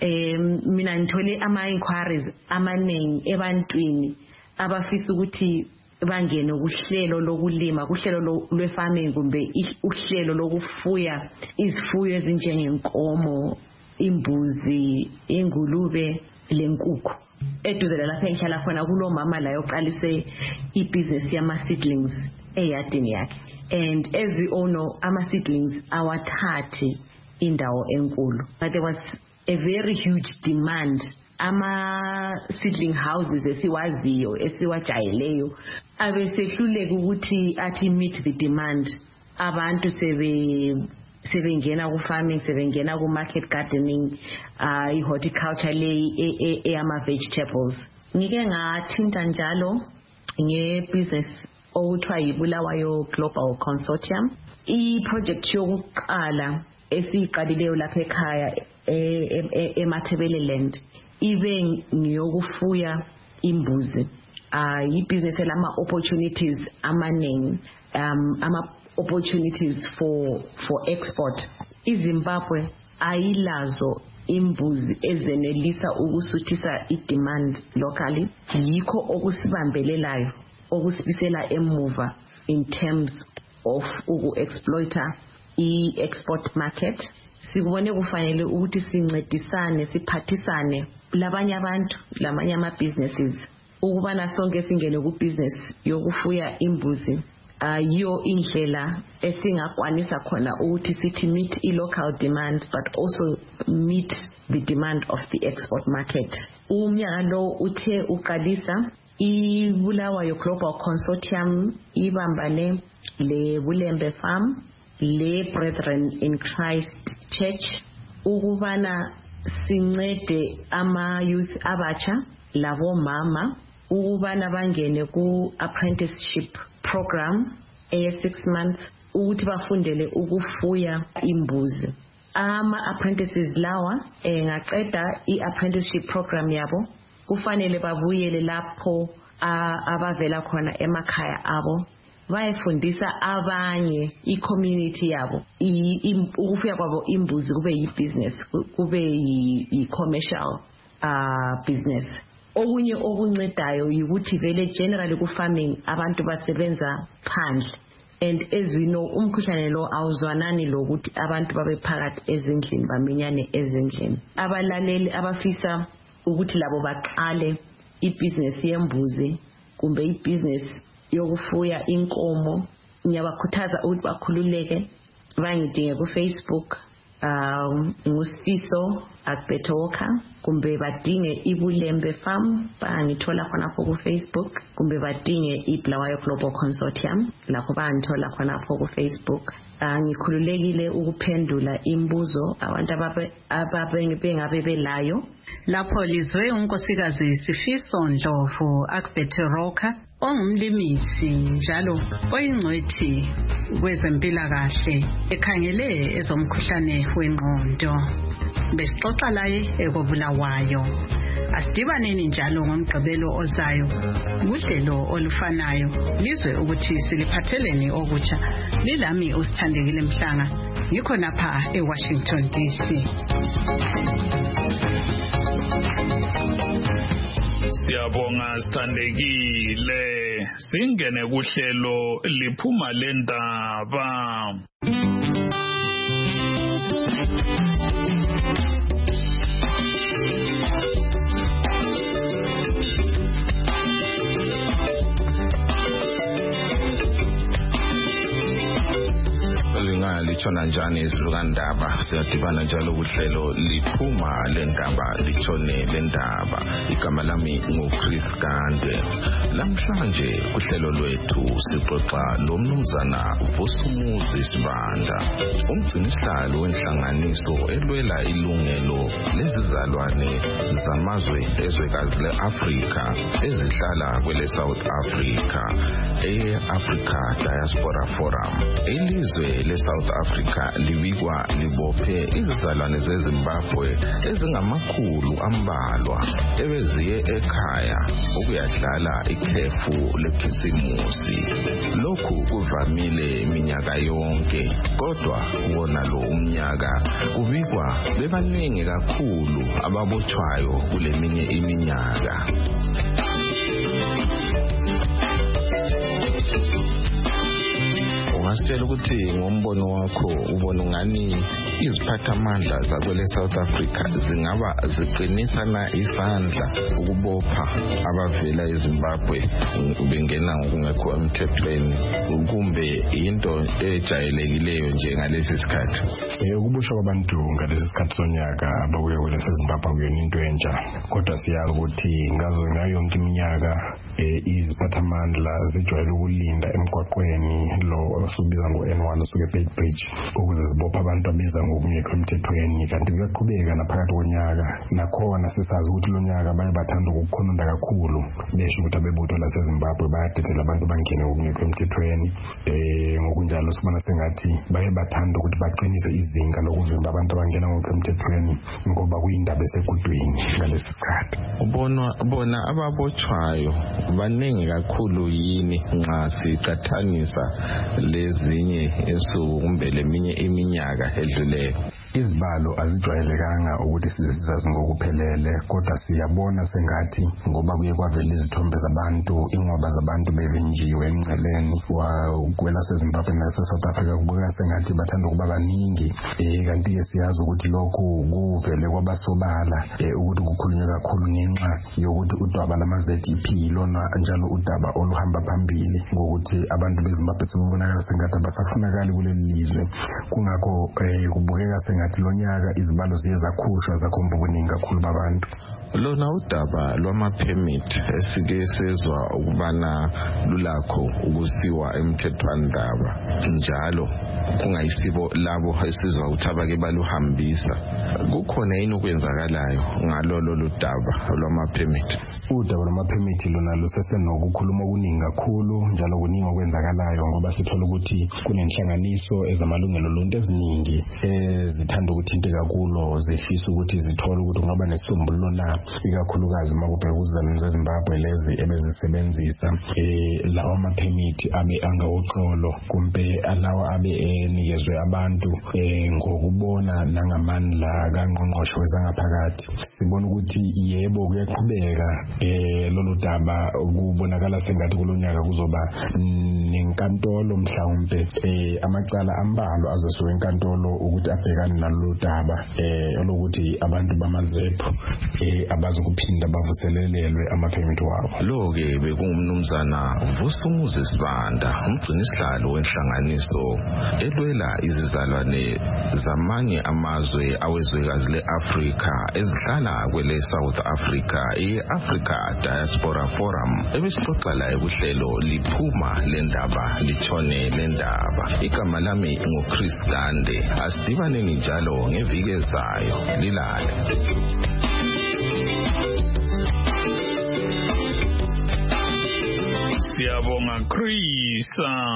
Mina ngithole ama-inquiries amaningi ebantwini abafisa ukuthi bangene kuhlelo lokulima, kuhlelo lwe-farming kumbe uhlelo lokufuya izifuyo ezinjengenkomo, imbuzi, ingulube lenkukhu. Eduze lapha engihlala khona kulo mama la yoqalise ibusiness yama-seedlings eyadini yakhe. And as we all know, ama-seedlings awathathi indawo enkulu. But there was a very huge demand. Ama-seedling houses esiwaziyo, esiwajayeleyo, abesehluleka ukuthi athi meet the demand. Abantu sebengena ku-farming, sebengena ku-market gardening, i-horticulture leyi eyama-vegetables. Ngike ngathinta njalo nge-business okuthiwa yiBulawayo Global Consortium. I-project yokuqala esiyiqalileyo lapha ekhaya eMathebeleland ibe ngiyokufuya imbuzi. Yi-business elama-opportunities amaningi, ama-opportunities for export. iZimbabwe ayilazo imbuzi ezenelisa ukusuthisa i-demand locally. Yikho okusibambelelayo, okusibisela emuva in terms of uku-exploiter i-export market. Sikubone kufanele ukuthi sincedisane, siphathisane labanye abantu, lamanye ama-businesses ukubana sonke singene ku-business yokufuya imbuzi. Yiyo indlela esingakwanisa khona ukuthi sithi meet i-local demand but also meet the demand of the export market. Umnyaka lo uthe uqalisa iBulawayo Global Consortium ibambane le Bulembe Farm, le Brethren in Christ Church ukubana sincede ama-youth abatsha labo mama ukubana bangene ku-apprenticeship program eye-6 months ukuthi bafundele ukufuya imbuzi. Ama-apprentices lawa ngaqeda i-apprenticeship program yabo kufanele babuyele lapho abavela khona emakhaya abo bayefundisa abanye i-community yabo ukufuya kwabo imbuzi kube yi-business, kube yi-commercial business. Okunye okuncedayo ukuthi vele generally ku-farming abantu basebenza phandle, and as we know umkhuhlane lo awuzwanani lokuthi abantu babe phakathi ezindlini baminyane ezindlini. Abalaleli abafisa ukuthi labo baqale i-business yembuzi kumbe i-business yokufuya inkomo, ngiyabakhuthaza ukuthi bakhululeke bangidinge ku-Facebook, nguSifiso Akbetoka, kumbe badinge iBulembe Farm, bangithola khonapho ku-Facebook, kumbe badinge iBulawayo Global Consortium, lapho bangithola khonapho ku-Facebook. Ngikhululekile ukuphendula imibuzo abantu ababengabe belayo. Lapho lizwe unkosikazi Sifiso Ndlovu Akbetoka ongumlimisi njalo oyingcwethi kwezempilakahle ekhangele ezomkhuhlane wengqondo. Besixoxa laye ekobulawayo. Asidibaneni njalo ngomgqibelo ozayo kuhlelo olufanayo lizwe ukuthi siliphatheleni okutsha. Lilami usithandekile Mhlanga, ngikho napha eWashington DC. Siyabonga sithandekile, singene kuhlelo liphuma lendaba. litshona njani izilukandaba siyadibana njalo kuhlelo liphuma lendaba litshone lendaba igama lami nguChris Gande namhlanje kuhlelo lwethu sixoxa lomnumzana Vusumuzi Sibanda umgcinisihlalo wenhlanganiso elwela ilungelo lezizalwane zamazwe ezwekazi leAfrika ezihlala kwele South Africa Africa Diaspora Forum. Ilizwe le-South Africa libikwa libophe izizalwane zeZimbabwe ezingamakhulu ambalwa ebeziye ekhaya ukuyadlala ikhefu lekhisimusi. Lokhu kuvamile minyaka yonke, kodwa wona lo umnyaka kubikwa bebaningi kakhulu ababotshwayo kule minye iminyaka. Ungasitshela ukuthi ngombono wakho ubona ngani iziphathamandla zakwele South Africa zingaba ziqinisa na isandla ukubopha abavela eZimbabwe bengena ngokungekho emthethweni kumbe into ejayelekileyo nje ngalesi sikhathi? Ukubushwa kwabantu ngalesi sikhathi sonyaka ababuye kwele Zimbabwe kuyona into entsha, kodwa siyazi ukuthi ngayo yonke iminyaka iziphathamandla zijwayele ukulinda emgwaqweni lo subiza ngo-N1 usuke Beit Bridge ukuze zibopha abantu abiza ngokungekho emthethweni, kanti kuyaqhubeka naphakathi konyaka. Nakhona sisazi ukuthi lo nyaka baye bathanda ukukhononda kakhulu besho ukuthi abebutho laseZimbabwe bayadedela abantu bangene ngokungekho emthethweni. Ngokunjalo sibona sengathi baye bathanda ukuthi baqinise izinga lokuvimba abantu abangena ngokungekho emthethweni ngoba kuyindaba esekudweni ngalesi sikhathi. Bona ababotshwayo baningi kakhulu yini nxa siqathanisa lezinye esuku kumbe leminye iminyaka edluleyo? Izibalo azijwayelekanga ukuthi sizazi ngokuphelele, kodwa siyabona sengathi ngoba kuye kwavela izithombe zabantu, ingwaba zabantu bevinjiwe engceleni kwela seZimbabwe nase-South Africa, kubukeka sengathi bathanda ukuba baningi. Kanti-ke siyazi ukuthi lokhu kuvele kwabasobala ukuthi kukhulunywe kakhulu ngenxa yokuthi udaba lama-ZEP lona njalo udaba oluhamba phambili ngokuthi abantu beZimbabwe sebebonakala sengathi abasafunakali kuleli lizwe. Kungakho kubukeka sengathi lonyaka izibalo ziye zakhushwa zakhomba ubuningi kakhulu babantu. Lona udaba lwama-permit esike sezwa ukubana lulakho ukusiwa emthethwandaba njalo kungayisibo labo esizwa ukuthi abake baluhambisa. Kukhona yini okwenzakalayo ngalolu daba lwama-permit? Udaba lwama-permit lona lusesenokukhuluma okuningi kakhulu njalo kuningi okwenzakalayo ngoba sithola ukuthi kunenhlanganiso ezamalungelo oluntu eziningi zithanda ukuthinteka kulo, zifisa ukuthi zithole ukuthi kungaba nesisombululo na, ikakhulukazi makubheka uzizalwane zeZimbabwe lezi ebezisebenzisa lawa ama-permit abe angawoxolo kumbe alawa abe enikezwe abantu ngokubona nangamandla kangqongqoshe wezangaphakathi. Sibona ukuthi yebo kuyaqhubeka lolu daba, kubonakala sengathi kulonyaka kuzoba nenkantolo mhlawumbe amacala ambalwa azosuka enkantolo ukuthi abhekane nalolu daba olokuthi abantu bama-ZEP abazokuphinda bavuselelelwe ama-permit wabo. Lo-ke bekungumnumzana Vusumuzi Sibanda umgcinisihlalo wenhlanganiso elwela izizalwane zamanye amazwe awezwekazi le-Afrika ezihlala kwele South Africa Africa Diaspora Forum. Ebesixoxa laye kuhlelo liphuma lendaba litshone lendaba. Igama lami nguChris Gande. Asidibaneni njalo ngeviki ezayo. Lilale. Siyabonga Chris.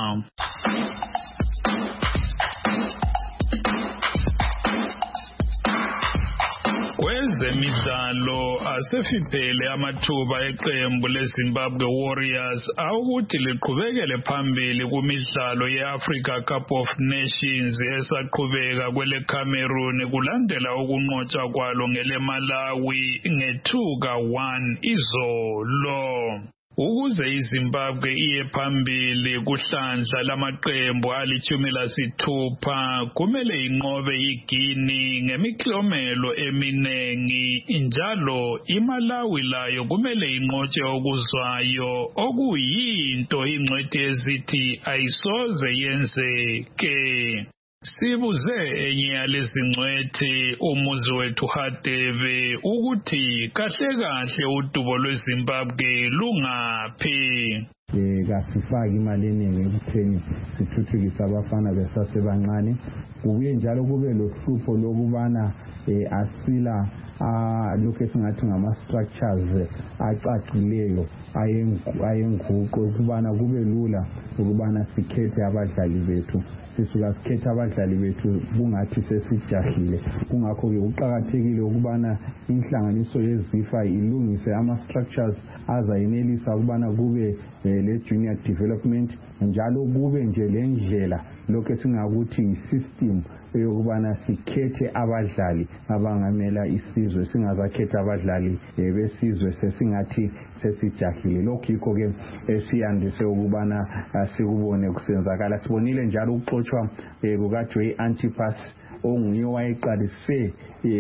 Kwezemidlalo asefiphele amathuba eqembu leZimbabwe Warriors awukuthi liqhubekele phambili kumidlalo yeAfrica Cup of Nations esaqhubeka kwele Cameroon kulandela ukunqotshwa kwalo ngele Malawi nge2-1 izolo. Ukuze iZimbabwe iye phambili kuhlandla lamaqembu ali-16 kumele inqobe iGuinea ngemiklomelo eminengi, njalo iMalawi layo kumele inqotshe okuzwayo okuyinto ingcwethi ezithi ayisoze yenzeke. Sibuze enye yalezingcwethi umuzi wethu Hadebe ukuthi kahle kahle udubo lweZimbabwe lungaphi. Kasifaki imali eningi ekutheni sithuthukise abafana besasebancane. Kubuye njalo kube lohlupho lokubana asila lokho esingathi ngama-structures acacileyo ayenguqo ukubana kube lula ukubana sikhethe abadlali bethu. Sisuka sikhethe abadlali bethu kungathi sesijahile. Kungakho-ke kuqakathekile ukubana inhlanganiso yeZIFA ilungise ama-structures azayenelisa ukubana kube le junior development, njalo kube nje le ndlela lokho esingakuthi yi-system eyokubana sikhethe abadlali abangamela isizwe, singazakhetha abadlali besizwe sesingathi sesijahile. Lokho yikho-ke siyandise ukubana sikubone kusenzakala. Sibonile njalo ukuxotshwa kukaJoy Antipas onguye wayeqalise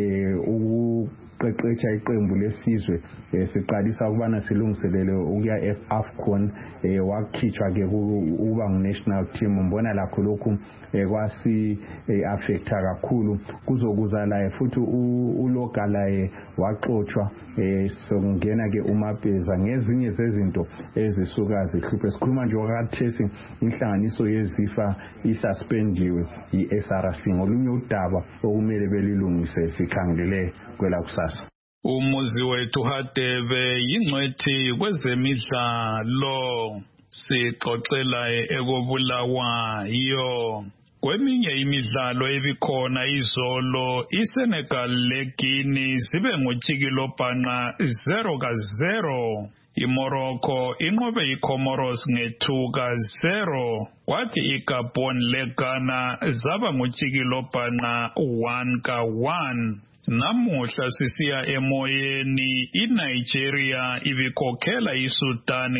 qeqetsha iqembu lesizwe. Siqalisa ukubana silungiselele ukuya AFCON, wakhitshwa ke ukuba ngu-national team. Mbona lakho lokhu kwasi affecta kakhulu. Kuzokuza laye futhi uloga laye waxotshwa, sokungena ke uMapeza ngezinye zezinto ezisuka zihluphe. Sikhuluma nje wakhathesi inhlanganiso yeZIFA isuspendiwe yi-SRC ngolunye udaba okumele belilungise sikhangele kwelakusasa. Umuzi wethu Hadebe yingcwethi kwezemidlalo, sixoxela ekobulawayo. Kweminye imidlalo ebikhona izolo, iSenegal leGuinea zibe ngutshikilobhanqa 0-0. IMorocco inqobe iComoros nge-2-0, kwathi iGabon leGhana zaba ngutshikilobhanqa 1-1. Namuhla sisiya emoyeni, iNigeria ibikhokhela iSudan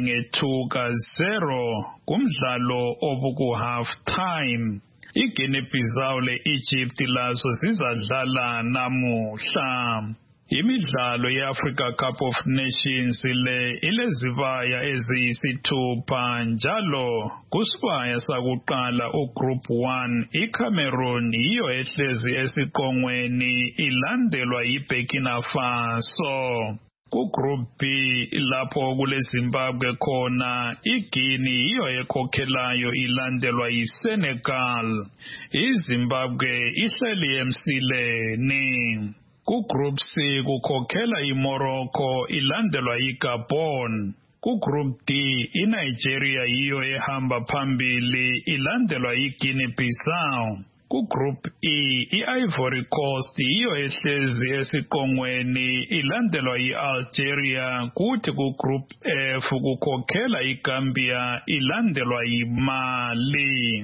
nge-2-0 kumdlalo obuku half time. IGuinea-Bissau le-Egypt lazo zizadlala namuhla. Imidlalo ye-Africa Cup of Nations ilezibaya eziyisithupha njalo. Kusibaya sakuqala uGroup 1, iCameroon yiyo ehlezi esiqongweni ilandelwa yiBurkina Faso. KuGroup B lapho kuleZimbabwe khona, iGuinea yiyo ekhokhelayo ilandelwa yiSenegal. iZimbabwe ihleli emsileni. KuGroup C kukhokhela iMorocco ilandelwa yiGabon. KuGroup D iNigeria yiyo ehamba phambili ilandelwa yiGuinea-Bissau. KuGroup E iIvory Coast yiyo ehlezi esiqongweni ilandelwa yiAlgeria, kuthi kuGroup F kukhokhela iGambia ilandelwa yiMali.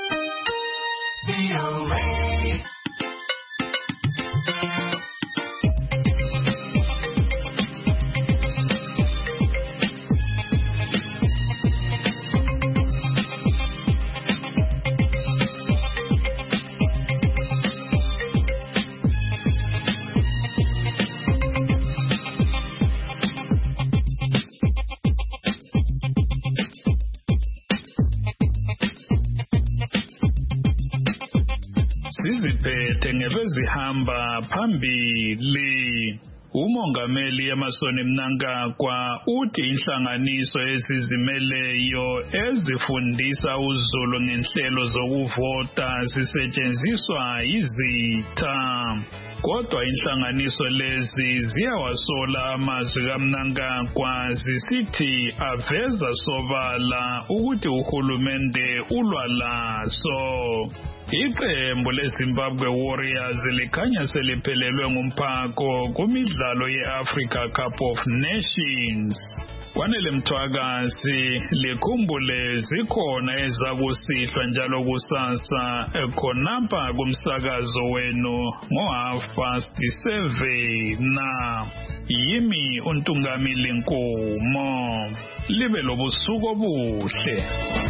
Siziphethe ngebezihamba phambili. Umongameli Emmerson Mnangagwa uthi inhlanganiso ezizimeleyo ezifundisa uZulu ngenhlelo zokuvota zisetshenziswa yizitha. Kodwa inhlanganiso lezi ziyawasola amazwi kaMnangagwa zisithi aveza sobala ukuthi uhulumende ulwa laso. Iqembu leZimbabwe Warriors likhanya seliphelelwe ngumphako kumidlalo ye-Africa Cup of Nations. Kwanele Mthwakazi likhumbule zikhona ezakusihlwa njalo kusasa khonapha kumsakazo wenu ngo-7:30 na. Yimi uNtungamili Nkomo. Libe lobusuku obuhle.